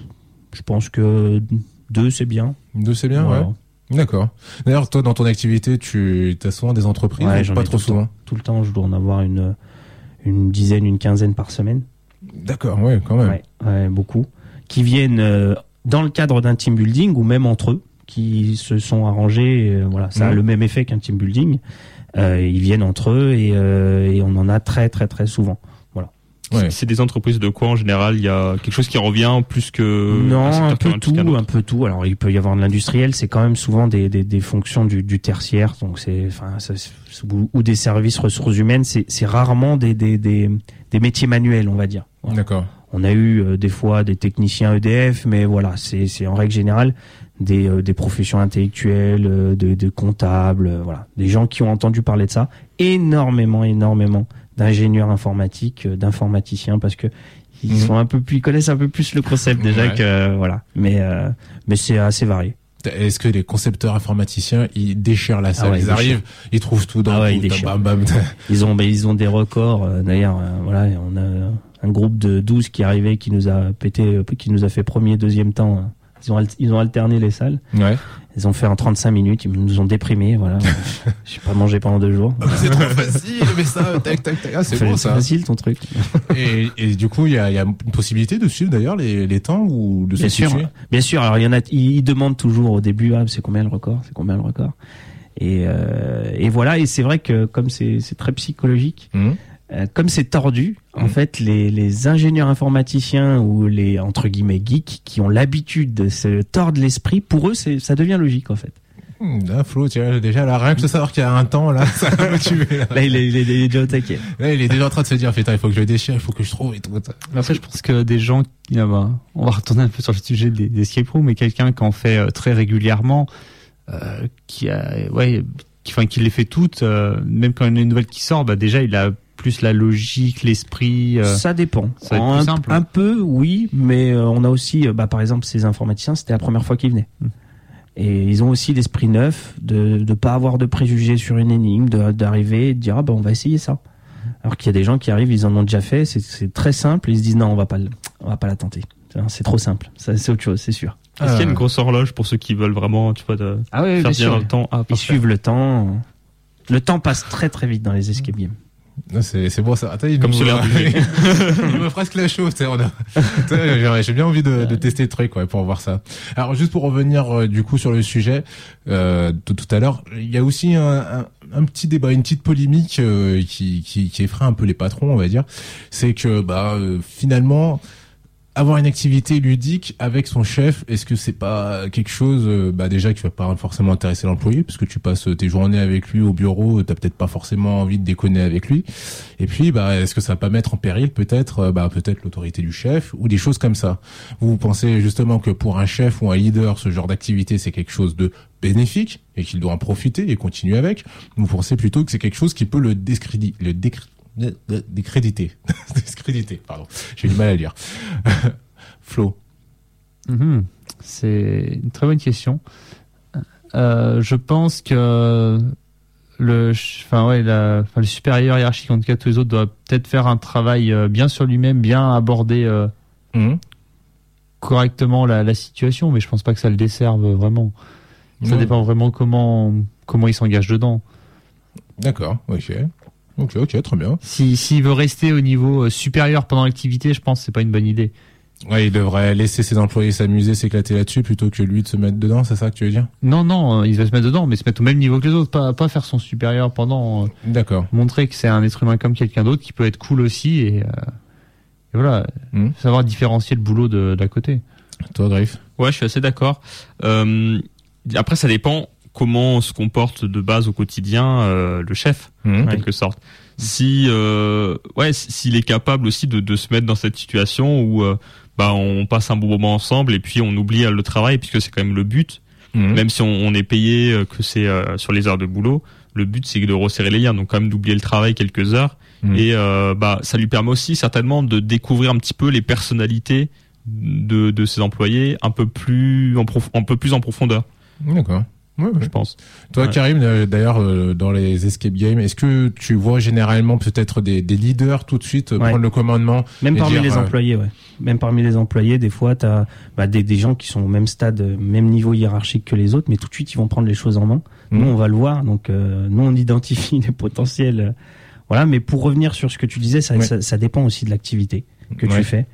je pense que deux c'est bien deux c'est bien voilà. Ouais d'accord. D'ailleurs toi dans ton activité tu as souvent des entreprises ouais, pas trop tout souvent le temps, tout le temps je dois en avoir une une dizaine une quinzaine par semaine. D'accord ouais quand même ouais, ouais beaucoup qui viennent euh, dans le cadre d'un team building ou même entre eux qui se sont arrangés, euh, voilà, ça mmh. a le même effet qu'un team building. Euh, ils viennent entre eux et, euh, et on en a très très très souvent. Voilà. Ouais. C'est des entreprises de quoi en général? Il y a quelque chose qui revient plus que non un, un peu tout, un peu tout. Alors il peut y avoir de l'industriel, c'est quand même souvent des des, des fonctions du, du tertiaire, donc c'est enfin ça, ou des services ressources humaines. C'est c'est rarement des des des des métiers manuels, on va dire. Voilà. D'accord. On a eu euh, des fois des techniciens E D F, mais voilà, c'est c'est en règle générale des euh, des professions intellectuelles, euh, de, de comptables, euh, voilà, des gens qui ont entendu parler de ça, énormément, énormément d'ingénieurs informatiques, euh, d'informaticiens, parce que ils mmh. sont un peu plus, ils connaissent un peu plus le concept déjà ouais. que euh, voilà, mais euh, mais c'est assez varié. Est-ce que les concepteurs informaticiens ils déchirent la salle? Ah ouais, ils, ils arrivent, ils trouvent tout dans ah ouais, tout. Ils, bam, bam. ils ont, ben, ils ont des records. Euh, d'ailleurs, euh, voilà, on a un groupe de douze qui arrivait, qui nous a pété, qui nous a fait premier, deuxième temps. Ils ont, ils ont alterné les salles. Ouais. Ils ont fait en trente-cinq minutes, ils nous ont déprimés, voilà. J'ai pas mangé pendant deux jours. Ah, c'est trop facile, mais ça, tac, tac, tac. Ah, c'est bon, ça. C'est facile, ton truc. et, et du coup, il y a, y a une possibilité de suivre, d'ailleurs, les, les temps ou de bien se sûr, situer. Bien sûr. Alors, il y en a, ils, ils demandent toujours au début, ah, c'est combien le record? C'est combien le record? Et, euh, et voilà. Et c'est vrai que, comme c'est, c'est très psychologique, mmh. euh, comme c'est tordu, mmh. en fait, les, les ingénieurs informaticiens ou les entre guillemets geeks qui ont l'habitude de se tordre l'esprit, pour eux, c'est, ça devient logique en fait. Là, Flo, tu vois, déjà, là, rien que de savoir qu'il y a un temps, là, ça va me tuer, là. Là, il est, il est, il est déjà au taquet. Là, il est déjà en train de se dire, putain, il faut que je le déchire, il faut que je trouve et tout. Après, je pense que des gens, qui, ah bah, on va retourner un peu sur le sujet des, des escape rooms, mais quelqu'un qui en fait euh, très régulièrement, euh, qui a, ouais, qui, enfin, qui les fait toutes, euh, même quand il y a une nouvelle qui sort, bah, déjà, il a plus la logique, l'esprit. Euh, ça dépend. Ça va être un, plus simple. Un peu, oui, mais euh, on a aussi, euh, bah, par exemple, ces informaticiens, c'était la première fois qu'ils venaient. Hum. Et ils ont aussi l'esprit neuf de de pas avoir de préjugés sur une énigme, de, d'arriver et de dire ah ben on va essayer ça. Alors qu'il y a des gens qui arrivent, ils en ont déjà fait, c'est c'est très simple, ils se disent non on va pas on va pas la tenter. C'est trop simple, ça c'est autre chose, c'est sûr. Est-ce qu'il y a une grosse horloge pour ceux qui veulent vraiment, tu vois, de ah oui, faire bien bien le temps. Ah, ils suivent le temps. Le temps passe très très vite dans les escape games. Non, c'est, c'est bon ça. Attends, il Comme nous... sur l'air du il me presque la chaud, tu sais, on a... j'ai, j'ai bien envie de, de tester le truc, ouais, pour voir ça. Alors, juste pour revenir, euh, du coup, sur le sujet, euh, de tout à l'heure, il y a aussi un, un, un petit débat, une petite polémique, euh, qui, qui, qui effraie un peu les patrons, on va dire. C'est que, bah, euh, finalement, avoir une activité ludique avec son chef, est-ce que c'est pas quelque chose, euh, bah déjà qui va pas forcément intéresser l'employé, parce que tu passes tes journées avec lui au bureau, t'as peut-être pas forcément envie de déconner avec lui. Et puis, bah, est-ce que ça va pas mettre en péril peut-être, euh, bah, peut-être l'autorité du chef ou des choses comme ça. Vous pensez justement que pour un chef ou un leader, ce genre d'activité, c'est quelque chose de bénéfique et qu'il doit en profiter et continuer avec. Vous pensez plutôt que c'est quelque chose qui peut le discréditer, le décréditer. Décrédité. Discrédité, pardon. J'ai du mal à lire. Flo. Mmh, c'est une très bonne question. Euh, je pense que le, enfin ouais, la, enfin le supérieur hiérarchique, en tout cas tous les autres, doit peut-être faire un travail bien sur lui-même, bien aborder euh, mmh. correctement la, la situation, mais je pense pas que ça le desserve vraiment. Ça mmh. dépend vraiment comment comment il s'engage dedans. D'accord, ok. Ok, ok, très bien. Si, s'il veut rester au niveau supérieur pendant l'activité, je pense que c'est pas une bonne idée. Ouais, il devrait laisser ses employés s'amuser, s'éclater là-dessus, plutôt que lui de se mettre dedans, c'est ça que tu veux dire? Non, non, il va se mettre dedans, mais se mettre au même niveau que les autres, pas, pas faire son supérieur pendant. D'accord. Montrer que c'est un être humain comme quelqu'un d'autre qui peut être cool aussi et, euh, et voilà, mmh. savoir différencier le boulot de, d'à côté. Toi, Griff? Ouais, je suis assez d'accord. Euh, après, ça dépend comment se comporte de base au quotidien euh, le chef, mmh. en quelque sorte. Si euh, ouais, s'il est capable aussi de, de se mettre dans cette situation où euh, bah on passe un bon moment ensemble et puis on oublie le travail puisque c'est quand même le but. Mmh. Même si on, on est payé que c'est euh, sur les heures de boulot, le but c'est de resserrer les liens, donc quand même d'oublier le travail quelques heures. Mmh. Et euh, bah ça lui permet aussi certainement de découvrir un petit peu les personnalités de de ses employés un peu plus en prof, un peu plus en profondeur. D'accord. Ouais, ouais. Je pense. Toi, ouais. Karim, d'ailleurs, euh, dans les escape games, est-ce que tu vois généralement peut-être des, des leaders tout de suite euh, ouais. prendre le commandement? Même parmi dire, les euh... employés, ouais. Même parmi les employés, des fois, t'as bah, des, des gens qui sont au même stade, même niveau hiérarchique que les autres, mais tout de suite, ils vont prendre les choses en main. Mmh. Nous, on va le voir. Donc, euh, nous, on identifie les potentiels. Euh, voilà. Mais pour revenir sur ce que tu disais, ça, ouais. ça, ça dépend aussi de l'activité que ouais. tu fais.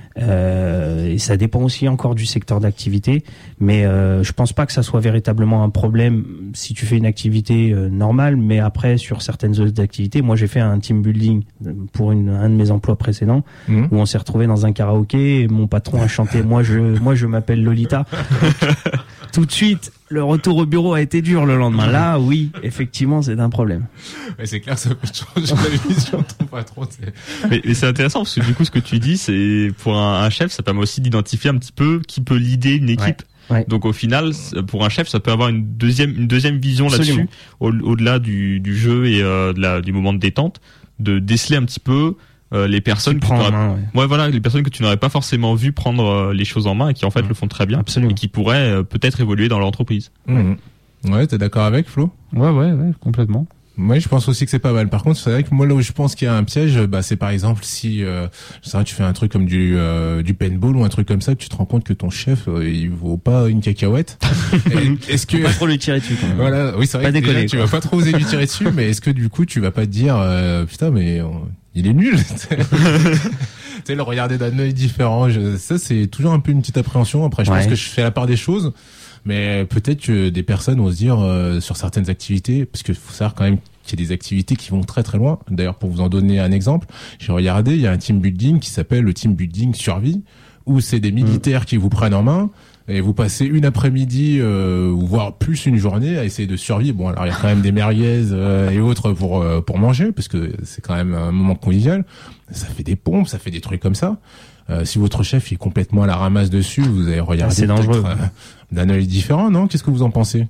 Euh, et ça dépend aussi encore du secteur d'activité, mais euh, je pense pas que ça soit véritablement un problème si tu fais une activité euh, normale. Mais après, sur certaines autres activités, moi j'ai fait un team building pour une, un de mes emplois précédents mmh. où on s'est retrouvé dans un karaoké et mon patron a chanté moi je moi je m'appelle Lolita. Tout de suite, le retour au bureau a été dur le lendemain. Là, oui, effectivement, c'est un problème. Mais c'est clair, ça peut changer la vision de ton patron. C'est... Mais, mais c'est intéressant parce que du coup, ce que tu dis, c'est pour un, un chef, ça permet aussi d'identifier un petit peu qui peut leader une équipe. Ouais. Ouais. Donc au final, pour un chef, ça peut avoir une deuxième, une deuxième vision Absolument. Là-dessus, au, au-delà du, du jeu et euh, de la, du moment de détente, de déceler un petit peu. Euh, les personnes que main, ouais. ouais voilà les personnes que tu n'aurais pas forcément vu prendre euh, les choses en main et qui en fait mmh. le font très bien. Absolument. Et qui pourraient euh, peut-être évoluer dans l'entreprise. Mmh. Ouais, t'es d'accord avec Flo? Ouais ouais ouais complètement. Moi, je pense aussi que c'est pas mal. Par contre, c'est vrai que moi, là où je pense qu'il y a un piège, bah, c'est par exemple si, euh, c'est vrai, tu fais un truc comme du euh, du paintball ou un truc comme ça, que tu te rends compte que ton chef, euh, il vaut pas une cacahuète. Et, est-ce que pas trop lui tirer dessus quand même. Voilà, oui, c'est vrai. Pas que déconner, déjà, tu vas pas trop oser lui tirer dessus, mais est-ce que du coup, tu vas pas te dire, euh, putain, mais euh, il est nul. Tu sais, le regarder d'un œil différent. Je, ça, c'est toujours un peu une petite appréhension. Après, je ouais. pense que je fais la part des choses. Mais peut-être que des personnes vont se dire euh, sur certaines activités, parce qu'il faut savoir quand même qu'il y a des activités qui vont très très loin. D'ailleurs, pour vous en donner un exemple, j'ai regardé, il y a un team building qui s'appelle le team building survie, où c'est des militaires mmh. qui vous prennent en main. Et vous passez une après-midi, euh, ou voire plus une journée à essayer de survivre. Bon, alors il y a quand même des merguez euh, et autres pour euh, pour manger, parce que c'est quand même un moment convivial. Ça fait des pompes, ça fait des trucs comme ça. Euh, si votre chef est complètement à la ramasse dessus, vous allez regarder ah, c'est dangereux. Euh, d'un œil différent, non? Qu'est-ce que vous en pensez,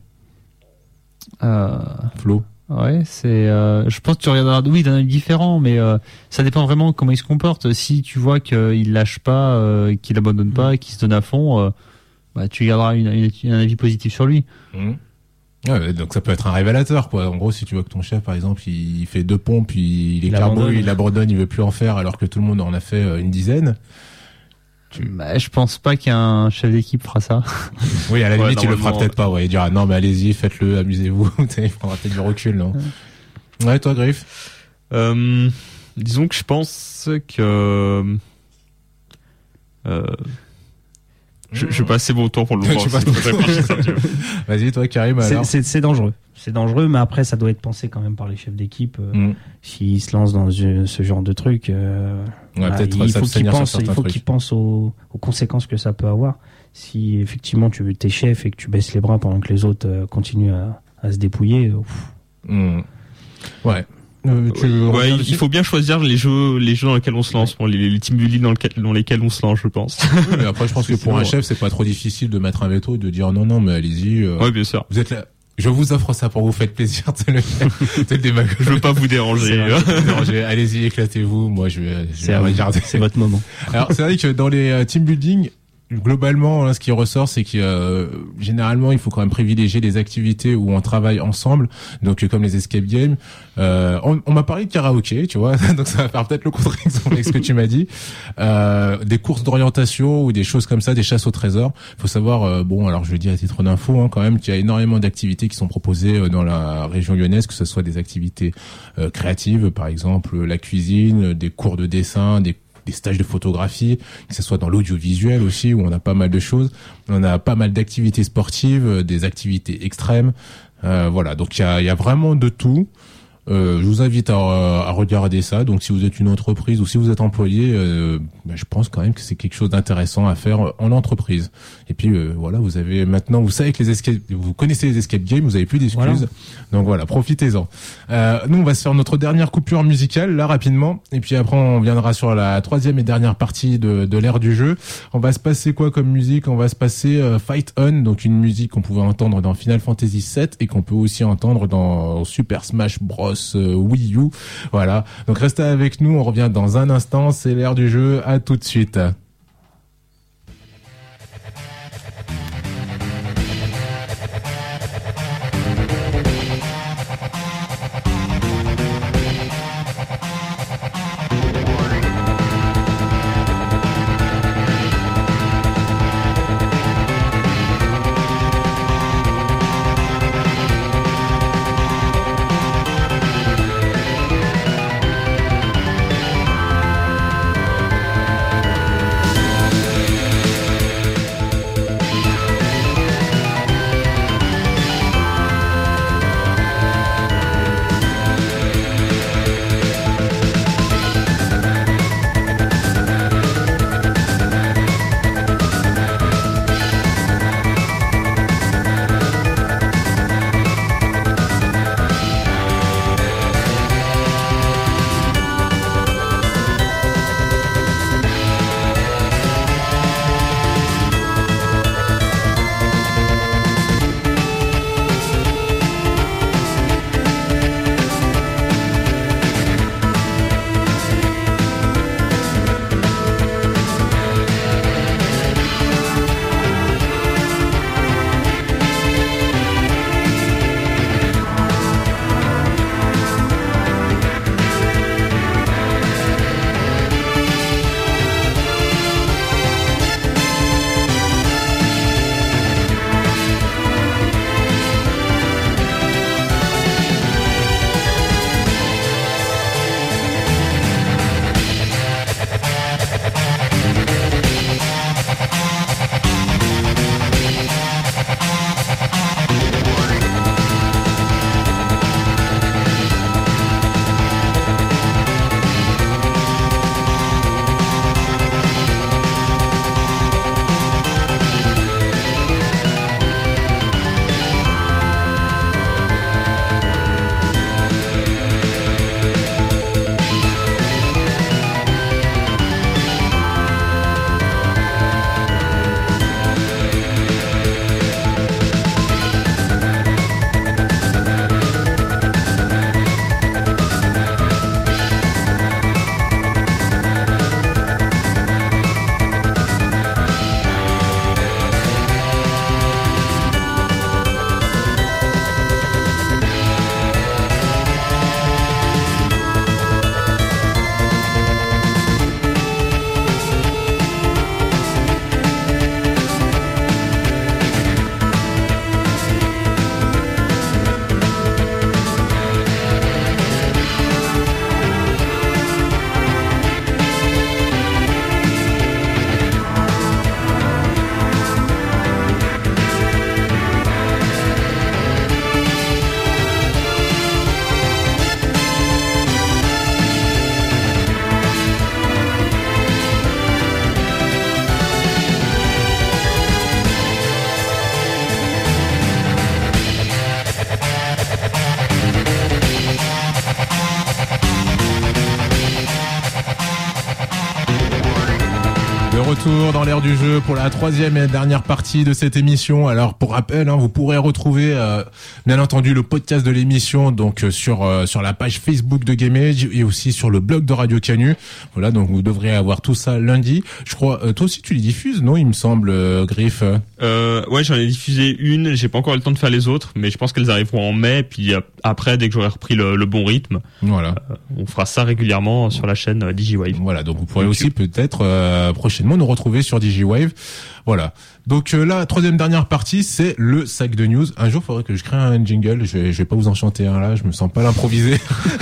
euh... Flo? Ouais, c'est. Euh, je pense que tu regarderas, oui, d'un œil différent, mais euh, ça dépend vraiment comment il se comporte. Si tu vois qu'il lâche pas, euh, qu'il abandonne pas, qu'il se donne à fond. Euh, Bah, tu garderas une, une, un avis positif sur lui. Mmh. Ouais, donc ça peut être un révélateur, quoi. En gros, si tu vois que ton chef, par exemple, il, il fait deux pompes, puis il est carbo, il abandonne, il veut plus en faire, alors que tout le monde en a fait une dizaine. Tu... Bah, je pense pas qu'un chef d'équipe fera ça. Oui, à la limite, ouais, il le fera peut-être pas. Ouais, il dira non, mais allez-y, faites-le, amusez-vous. Il prendra peut-être du recul, non? Ouais, ouais toi, Griff. Euh, disons que je pense que. Euh... Je, je vais passer mon temps pour le voir. Vas-y, toi, Karim. Alors. C'est, c'est dangereux. C'est dangereux, mais après, ça doit être pensé quand même par les chefs d'équipe. Euh, mm. S'ils se lancent dans ce, ce genre de truc, euh, ouais, bah, il faut qu'ils pensent, il faut qu'ils pensent aux, aux conséquences que ça peut avoir. Si effectivement tu t'es chef et que tu baisses les bras pendant que les autres euh, continuent à, à se dépouiller. Mm. Ouais. Euh, tu ouais, il dessus faut bien choisir les jeux, les jeux dans lesquels on se lance, bon, les, les team building dans, lequel, dans lesquels on se lance, je pense. Oui, mais après, je pense que pour un chef, c'est pas trop difficile de mettre un veto et de dire non, non, mais allez-y. Euh, ouais, bien sûr. Vous êtes là. Je vous offre ça pour vous faire plaisir. C'est le, c'est le débat. Je veux pas vous déranger. Vrai, déranger. Allez-y, éclatez-vous. Moi, je vais, je vais regarder. C'est votre moment. Alors, c'est vrai que dans les euh, team building, globalement, là, ce qui ressort, c'est que euh, généralement, il faut quand même privilégier les activités où on travaille ensemble. Donc, comme les escape games. Euh, on, on m'a parlé de karaoké, tu vois. Donc, ça va faire peut-être le contre-exemple avec ce que tu m'as dit. Euh, des courses d'orientation ou des choses comme ça, des chasses au trésor. Il faut savoir, euh, bon, alors je le dis à titre d'info, hein, quand même, qu'il y a énormément d'activités qui sont proposées euh, dans la région lyonnaise, que ce soit des activités euh, créatives, par exemple la cuisine, des cours de dessin, des des stages de photographie, que ce soit dans l'audiovisuel aussi, où on a pas mal de choses. On a pas mal d'activités sportives, des activités extrêmes. Euh, voilà, donc il y a, y a vraiment de tout. Euh, je vous invite à, à regarder ça. Donc, si vous êtes une entreprise ou si vous êtes employé, euh, ben, je pense quand même que c'est quelque chose d'intéressant à faire en entreprise. Et puis, euh, voilà, vous avez maintenant, vous savez que les escape, vous connaissez les escape games, vous avez plus d'excuses. Voilà. Donc voilà, profitez-en. Euh, nous, on va se faire notre dernière coupure musicale là rapidement, et puis après, on viendra sur la troisième et dernière partie de, de l'ère du jeu. On va se passer quoi comme musique? On va se passer euh, Fight On, donc une musique qu'on pouvait entendre dans Final Fantasy sept et qu'on peut aussi entendre dans Super Smash Bros. Wii U. Voilà. Donc restez avec nous, on revient dans un instant, c'est l'ère du jeu, à tout de suite. retour dans l'ère du jeu pour la troisième et dernière partie de cette émission. Alors pour rappel, hein, vous pourrez retrouver euh, bien entendu le podcast de l'émission donc euh, sur euh, sur la page Facebook de GameAge et aussi sur le blog de Radio Canu. Voilà, donc vous devrez avoir tout ça lundi. Je crois euh, toi aussi tu les diffuses, non, il me semble, euh, Griff. Euh, ouais, j'en ai diffusé une, j'ai pas encore eu le temps de faire les autres, mais je pense qu'elles arriveront en mai, puis après dès que j'aurai repris le, le bon rythme. Voilà. Euh, on fera ça régulièrement sur la chaîne euh, DigiWave. Voilà, donc vous pourrez aussi peut-être euh, prochainement nous retrouver sur DigiWave. Voilà. Donc euh, là, troisième dernière partie, c'est le sac de news. Un jour, il faudrait que je crée un jingle. Je vais, je vais pas vous en chanter un là, je me sens pas l'improviser.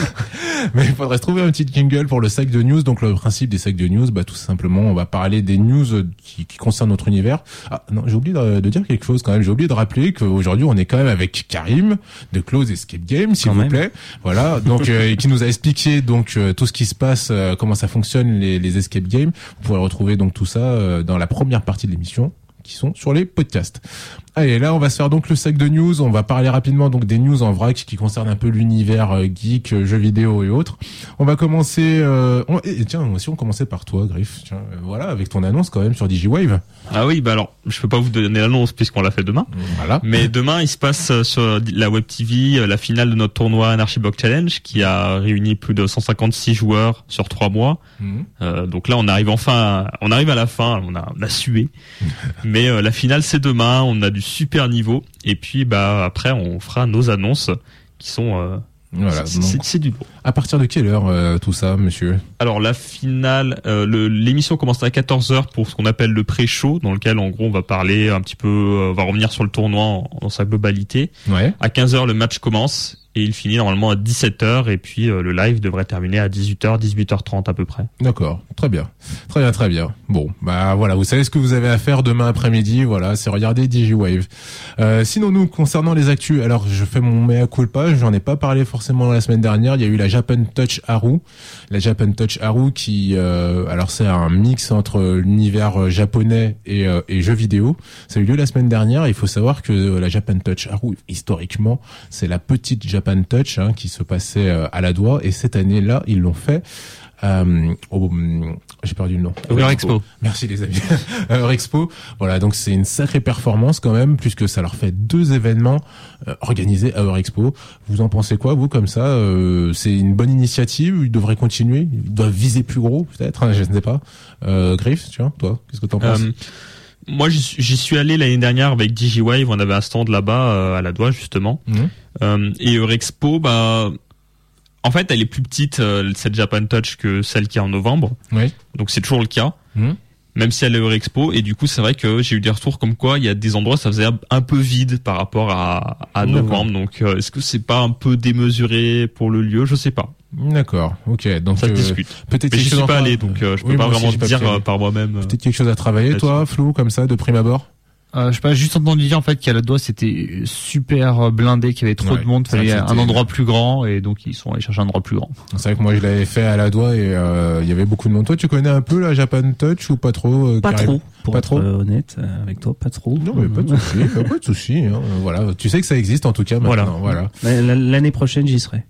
Mais il faudrait se trouver un petit jingle pour le sac de news. Donc le principe des sacs de news, bah tout simplement, on va parler des news qui, qui concernent notre univers. Ah non, j'ai oublié de, de dire quelque chose quand même. J'ai oublié de rappeler qu'aujourd'hui, on est quand même avec Karim de Close Escape Game, s'il quand vous même. plaît. Voilà. Donc euh, qui nous a expliqué donc euh, tout ce qui se passe, euh, comment ça fonctionne les, les escape games. Vous pourrez retrouver donc tout ça euh, dans la première partie de l'émission, qui sont sur les podcasts. Allez, là, on va se faire donc le sac de news. On va parler rapidement donc des news en vrac qui concernent un peu l'univers euh, geek, euh, jeux vidéo et autres. On va commencer. Euh, on, et, tiens, si on commençait par toi, Griff. Tiens, euh, voilà, avec ton annonce quand même sur DigiWave. Ah oui, bah alors, je peux pas vous donner l'annonce puisqu'on l'a fait demain. Voilà. Mais demain, il se passe euh, sur la Web T V euh, la finale de notre tournoi Anarchy Block Challenge qui a réuni plus de cent cinquante-six joueurs sur trois mois. Mmh. Euh, donc là, on arrive enfin, à, on arrive à la fin. On a, on a sué. Mais euh, la finale, c'est demain. On a du super niveau. Et puis, bah après, on fera nos annonces qui sont. Euh, Voilà, c'est, donc, c'est, c'est du beau. À partir de quelle heure euh, tout ça, monsieur? Alors la finale, euh, le, l'émission commence à quatorze heures pour ce qu'on appelle le pré-show, dans lequel en gros on va parler un petit peu, euh, on va revenir sur le tournoi en, en sa globalité. Ouais. À quinze heures le match commence et il finit normalement à dix-sept heures et puis euh, le live devrait terminer à dix-huit heures, dix-huit heures trente à peu près. D'accord, très bien, très bien, très bien. Bon, bah voilà, vous savez ce que vous avez à faire demain après-midi. Voilà, c'est regarder DigiWave. Euh, sinon nous concernant les actus, alors je fais mon mea culpa, j'en ai pas parlé forcément la semaine dernière. Il y a eu la Japan Touch Haru, la Japan Touch Haru qui, euh, alors c'est un mix entre l'univers japonais et, euh, et jeux vidéo. Ça a eu lieu la semaine dernière. Il faut savoir que la Japan Touch Haru, historiquement, c'est la petite Japan Touch hein, qui se passait euh, à la Doua, et cette année-là, ils l'ont fait. Euh, au, j'ai perdu le nom. Eurexpo. Merci les amis. Eurexpo. Voilà, donc c'est une sacrée performance quand même, puisque ça leur fait deux événements euh, organisés à Eurexpo. Vous en pensez quoi, vous, comme ça? euh, C'est une bonne initiative? Ils devraient continuer? Ils doivent viser plus gros, peut-être, hein, je ne sais pas. Euh, Griff, tu vois, toi, qu'est-ce que t'en penses? Euh, moi, j'y suis, j'y suis allé l'année dernière avec DigiWave. On avait un stand là-bas euh, à la Doua justement. Mmh. Euh, et Eurexpo, bah. En fait, elle est plus petite, euh, cette Japan Touch, que celle qui est en novembre. Oui. Donc c'est toujours le cas. Mmh. Même si elle est Eurexpo. Et du coup, c'est vrai que j'ai eu des retours comme quoi il y a des endroits, ça faisait un peu vide par rapport à, à novembre. Donc euh, est-ce que c'est pas un peu démesuré pour le lieu? Je sais pas. D'accord, ok. Donc ça se euh, discute. Peut-être mais j'y suis pas allé, donc euh, je peux oui, pas vraiment aussi, dire pas euh, par moi-même. Peut-être quelque chose à travailler, toi, Flo, comme ça, de prime abord? Euh, je sais pas, juste entendu dire en fait qu'à la Doua c'était super blindé, qu'il y avait trop ouais, de monde, fallait un endroit plus grand et donc ils sont allés chercher un endroit plus grand. C'est vrai que moi je l'avais fait à la Doua et euh, il y avait beaucoup de monde. Toi tu connais un peu la Japan Touch ou pas trop? Euh, pas trop, pour pas être trop honnête avec toi, pas trop. Non mais pas de souci, pas de souci. Hein, voilà, tu sais que ça existe en tout cas maintenant. Voilà. voilà. L'année prochaine j'y serai.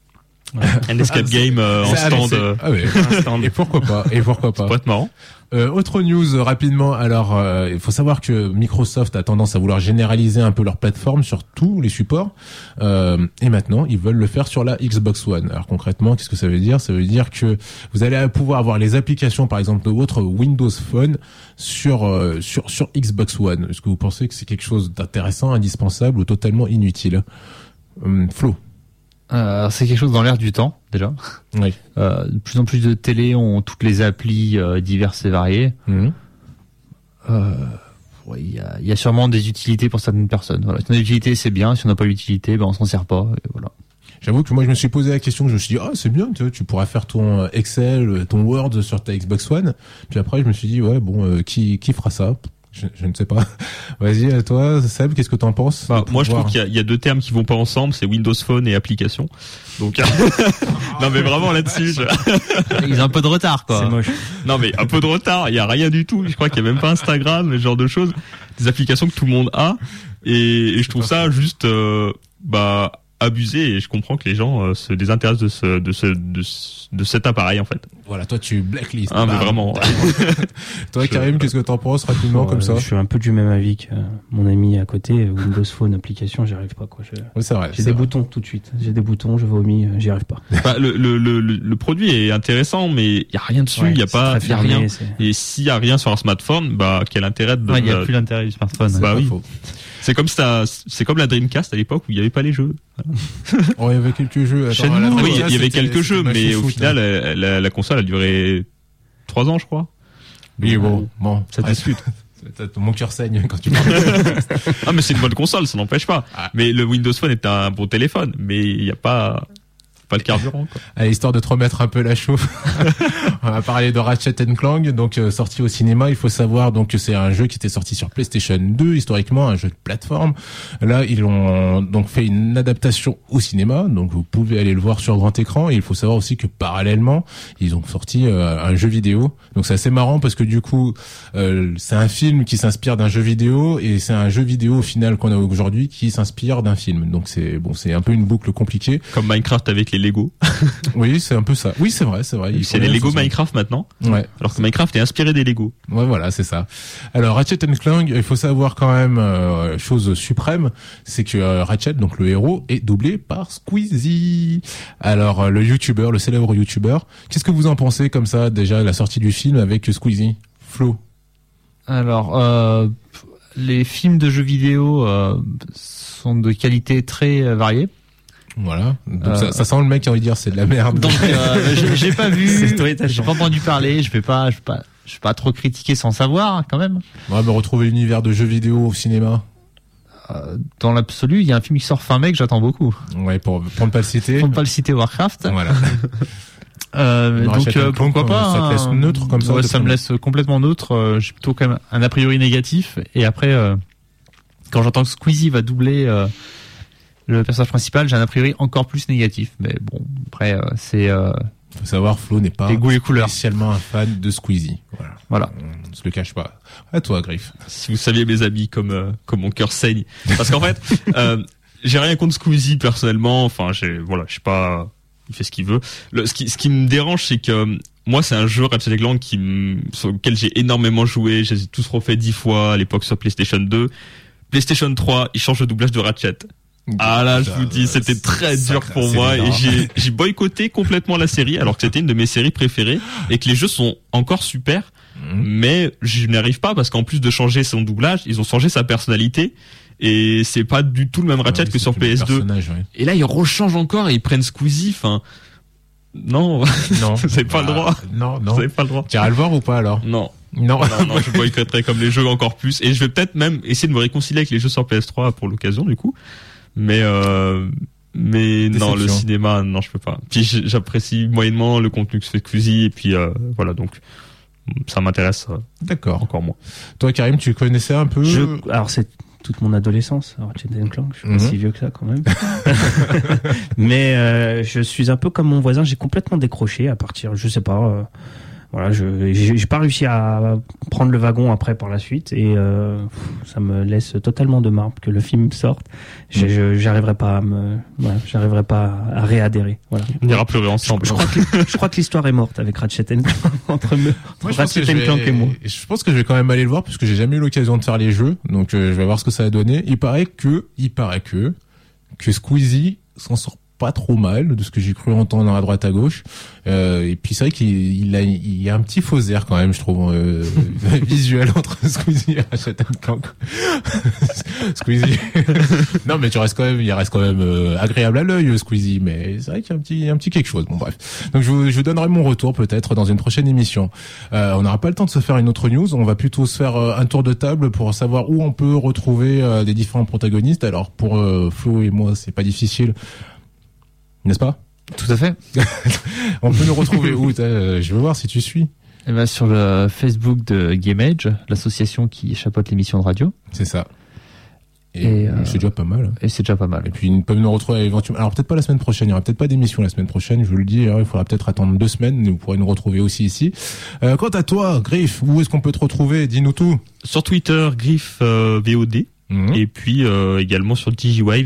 Un escape game euh, en stand. Euh... Ah ouais. Un stand. Et pourquoi pas? Et pourquoi pas? Ça pourrait être marrant. Euh, autre news euh, rapidement. Alors, euh, il faut savoir que Microsoft a tendance à vouloir généraliser un peu leur plateforme sur tous les supports. Euh, et maintenant, ils veulent le faire sur la Xbox One. Alors concrètement, qu'est-ce que ça veut dire? Ça veut dire que vous allez pouvoir avoir les applications, par exemple, de votre Windows Phone sur euh, sur sur Xbox One. Est-ce que vous pensez que c'est quelque chose d'intéressant, indispensable ou totalement inutile? Hum, Flo. Euh, c'est quelque chose dans l'air du temps déjà. Oui. Euh, de plus en plus de télé ont toutes les applis euh, diverses et variées. Mmh. Euh, ouais, il y a, y a sûrement des utilités pour certaines personnes. Voilà. Si on a l'utilité, c'est bien. Si on n'a pas l'utilité, ben on s'en sert pas. Et voilà. J'avoue que moi je me suis posé la question, je me suis dit ah oh, c'est bien, tu, tu pourras faire ton Excel, ton Word sur ta Xbox One. Puis après je me suis dit ouais bon euh, qui qui fera ça? Je, je ne sais pas. Vas-y, à toi, Seb, qu'est-ce que t'en penses? Bah, moi, je trouve qu'il y a, il y a deux termes qui vont pas ensemble, c'est Windows Phone et application. Donc, non, mais vraiment là-dessus, je... ils ont un peu de retard, quoi. C'est moche. Non, mais un peu de retard. Il y a rien du tout. Je crois qu'il y a même pas Instagram, ce genre de choses. Des applications que tout le monde a. Et, et je trouve ça juste, euh, bah, abusé et je comprends que les gens euh, se désintéressent de ce de ce de, ce, de cet appareil en fait. Voilà, toi tu blacklist. Ah, mais vraiment. Toi Karim, qu'est-ce que t'en penses rapidement oh, comme ça? Je suis un peu du même avis que mon ami à côté. Windows Phone application, j'y arrive pas quoi. Je... Oui, c'est vrai. J'ai c'est des vrai. boutons tout de suite. J'ai des boutons, je vomis, j'y arrive pas. Bah, le, le le le produit est intéressant, mais il y a rien dessus, il ouais, y a pas, il y a rien. C'est... Et s'il y a rien sur un smartphone, bah quel intérêt de. Il ouais, y a plus l'intérêt du smartphone. Bah oui. Faux. C'est comme ça, c'est comme la Dreamcast à l'époque où il y avait pas les jeux. Voilà. Oh, il y avait quelques jeux. Attends, Attends, la oui, il y avait c'était, quelques c'était jeux, mais au foot, final, hein. la, la, la console a duré trois ans, je crois. Oui, bon, bon, ça discute. Mon cœur saigne quand tu parles. Ah, mais c'est une bonne console, ça n'empêche pas. Ah. Mais le Windows Phone est un bon téléphone, mais il n'y a pas. Pas le carburant, quoi. Allez, histoire de te remettre un peu la chauffe. On va parler de Ratchet and Clank, donc euh, sorti au cinéma. Il faut savoir donc que c'est un jeu qui était sorti sur PlayStation deux, historiquement un jeu de plateforme. Là, ils ont donc fait une adaptation au cinéma, donc vous pouvez aller le voir sur grand écran. Et il faut savoir aussi que parallèlement, ils ont sorti euh, un jeu vidéo. Donc c'est assez marrant parce que du coup, euh, c'est un film qui s'inspire d'un jeu vidéo et c'est un jeu vidéo au final qu'on a aujourd'hui qui s'inspire d'un film. Donc c'est bon, c'est un peu une boucle compliquée. Comme Minecraft avec les Lego. Oui, c'est un peu ça. Oui, c'est vrai, c'est vrai. C'est les Lego Minecraft maintenant. Ouais. Alors que Minecraft est inspiré des Lego. Ouais, voilà, c'est ça. Alors Ratchet and Clank, il faut savoir quand même euh, chose suprême, c'est que euh, Ratchet, donc le héros, est doublé par Squeezie. Alors euh, le YouTuber, le célèbre YouTuber. Qu'est-ce que vous en pensez comme ça déjà la sortie du film avec Squeezie? Flo. Alors euh, les films de jeux vidéo euh, sont de qualité très variée. Voilà. Donc euh, ça, ça sent le mec qui a envie de dire c'est de la merde. Donc euh, j'ai, j'ai pas vu, j'ai pas entendu parler, je vais pas, je vais pas, je vais pas trop critiquer sans savoir quand même. Ouais, mais retrouver l'univers de jeux vidéo au cinéma. Euh, dans l'absolu, il y a un film qui sort fin mai que j'attends beaucoup. Ouais, pour pour ne pas le citer. Pour ne pas le citer, Warcraft. Voilà. euh, donc euh, pourquoi pas. Ça te laisse neutre comme ça. Ouais, ça me laisse complètement neutre. Euh, j'ai plutôt quand même un a priori négatif. Et après, euh, quand j'entends que Squeezie va doubler. Euh, le personnage principal, j'ai un a priori encore plus négatif, mais bon, après euh, c'est. Euh, faut savoir, Flo n'est pas les goûts et couleurs. Spécialement un fan de Squeezie. Voilà. Voilà. On ne se le cache pas. À toi, Griff. Si vous saviez mes amis comme euh, comme mon cœur saigne, parce qu'en fait, euh, j'ai rien contre Squeezie personnellement. Enfin, j'ai voilà, je sais pas, il fait ce qu'il veut. Le, ce qui ce qui me dérange, c'est que moi, c'est un jeu Ratchet and Clank qui m... sur lequel j'ai énormément joué. Je les ai tous refait dix fois à l'époque sur PlayStation deux. PlayStation trois, il change le doublage de Ratchet. Ah là, je vous dis, c'était très dur pour moi et j'ai, j'ai boycotté complètement la série alors que c'était une de mes séries préférées et que les jeux sont encore super, mmh. mais je n'arrive pas parce qu'en plus de changer son doublage, ils ont changé sa personnalité et c'est pas du tout le même Ratchet ouais, que sur P S deux. Ouais. Et là, ils rechangent encore et ils prennent Squeezie, enfin, non, non, vous avez pas bah, le droit. Non, non. Vous avez pas le droit. Tu iras le voir ou pas alors? Non. Non, non, non, je boycotterai comme les jeux encore plus et je vais peut-être même essayer de me réconcilier avec les jeux sur P S trois pour l'occasion du coup. Mais euh, mais Déception. Non, le cinéma, non, je peux pas. Puis j'apprécie moyennement le contenu que se fait Squeezie et puis euh, voilà, donc ça m'intéresse. Euh, D'accord. Encore moins. Toi, Karim, tu connaissais un peu? Je, alors c'est toute mon adolescence. Alors Ratchet and Clank, je suis mm-hmm. pas si vieux que ça quand même. Mais euh, je suis un peu comme mon voisin, j'ai complètement décroché à partir, je sais pas. Euh, Voilà, je j'ai, j'ai pas réussi à prendre le wagon après par la suite et euh, ça me laisse totalement de marbre que le film sorte. Je, je j'arriverai pas à me, voilà, j'arriverai pas à réadhérer. Voilà. On ira pleurer ensemble. Je, je crois que je crois que l'histoire est morte avec Ratchet and Clank entre, me, entre moi, Ratchet and Clank et moi. Je pense que je vais quand même aller le voir parce que j'ai jamais eu l'occasion de faire les jeux, donc euh, je vais voir ce que ça a donné. Il paraît que, il paraît que que Squeezie s'en sort pas trop mal de ce que j'ai cru entendre à droite à gauche euh, et puis c'est vrai qu'il il a il y a un petit faux air quand même je trouve euh, visuel entre Squeezie et Ratchet and Clank. Squeezie non mais tu restes quand même il reste quand même euh, agréable à l'œil Squeezie mais c'est vrai qu'il y a un petit un petit quelque chose bon bref donc je vous, je vous donnerai mon retour peut-être dans une prochaine émission. Euh, on n'aura pas le temps de se faire une autre news, on va plutôt se faire euh, un tour de table pour savoir où on peut retrouver euh, des différents protagonistes. Alors pour euh, Flo et moi c'est pas difficile, n'est-ce pas? Tout à fait. On peut nous retrouver où? Je veux voir si tu suis. Eh ben, sur le Facebook de GameAge, l'association qui chapeaute l'émission de radio. C'est ça. Et, et euh, c'est déjà pas mal. Et c'est déjà pas mal. Et puis ils peuvent nous retrouver éventuellement. Alors peut-être pas la semaine prochaine, il y aura peut-être pas d'émission la semaine prochaine, je vous le dis. Alors, il faudra peut-être attendre deux semaines, mais vous pourrez nous retrouver aussi ici. Euh, quant à toi, Griff, où est-ce qu'on peut te retrouver? Dis-nous tout. Sur Twitter, Griff euh, V O D, mmh. et puis euh, également sur DigiWave.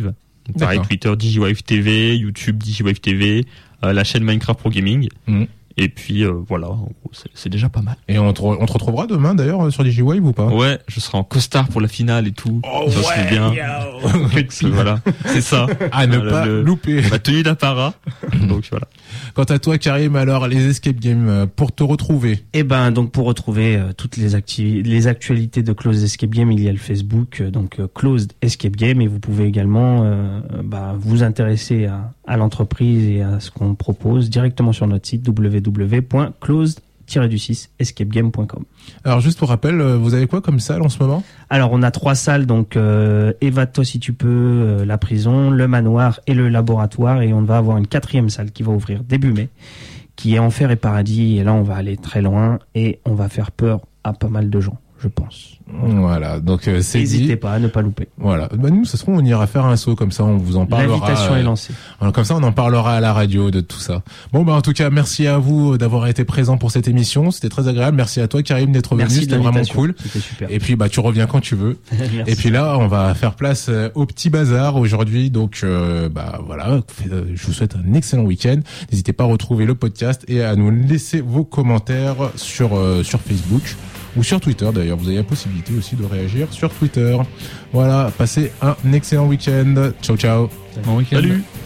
Pareil, Twitter, DigiWife T V, YouTube, DigiWife T V, euh, la chaîne Minecraft Pro Gaming. Mmh. Et puis euh, voilà, en gros, c'est, c'est déjà pas mal. Et on te, on te retrouvera demain d'ailleurs sur DigiWave ou pas? Ouais, je serai en costard pour la finale et tout. Oh ça ouais, serait bien. Voilà, c'est ça. À ne voilà, pas le, louper. Ma tenue d'apparat. Donc voilà. Quant à toi, Karim, alors les escape games pour te retrouver. Eh ben donc pour retrouver euh, toutes les activités, les actualités de Closed Escape Game, il y a le Facebook euh, donc euh, Closed Escape Game, et vous pouvez également euh, bah, vous intéresser à, à l'entreprise et à ce qu'on propose directement sur notre site w w w point closed tiret six escape game point com. Alors juste pour rappel, vous avez quoi comme salle en ce moment? Alors on a trois salles, donc euh, évade-toi si tu peux, euh, la prison, le manoir et le laboratoire, et on va avoir une quatrième salle qui va ouvrir début mai, qui est Enfer et Paradis, et là on va aller très loin et on va faire peur à pas mal de gens, je pense. Voilà, donc euh, c'est n'hésitez dit. pas à ne pas louper. Voilà, bah, nous, ce sera, on ira faire un saut comme ça, on vous en parlera. L'invitation euh, est lancée. Comme ça, on en parlera à la radio de tout ça. Bon, bah en tout cas, merci à vous d'avoir été présent pour cette émission. C'était très agréable. Merci à toi, Karim, d'être venu. Merci, c'était vraiment cool. C'était super. Et puis, bah tu reviens quand tu veux. Et puis là, on va faire place au petit bazar aujourd'hui. Donc, euh, bah voilà, je vous souhaite un excellent week-end. N'hésitez pas à retrouver le podcast et à nous laisser vos commentaires sur euh, sur Facebook. Ou sur Twitter d'ailleurs, vous avez la possibilité aussi de réagir sur Twitter. Voilà, passez un excellent week-end. Ciao ciao. Bon week-end. Salut.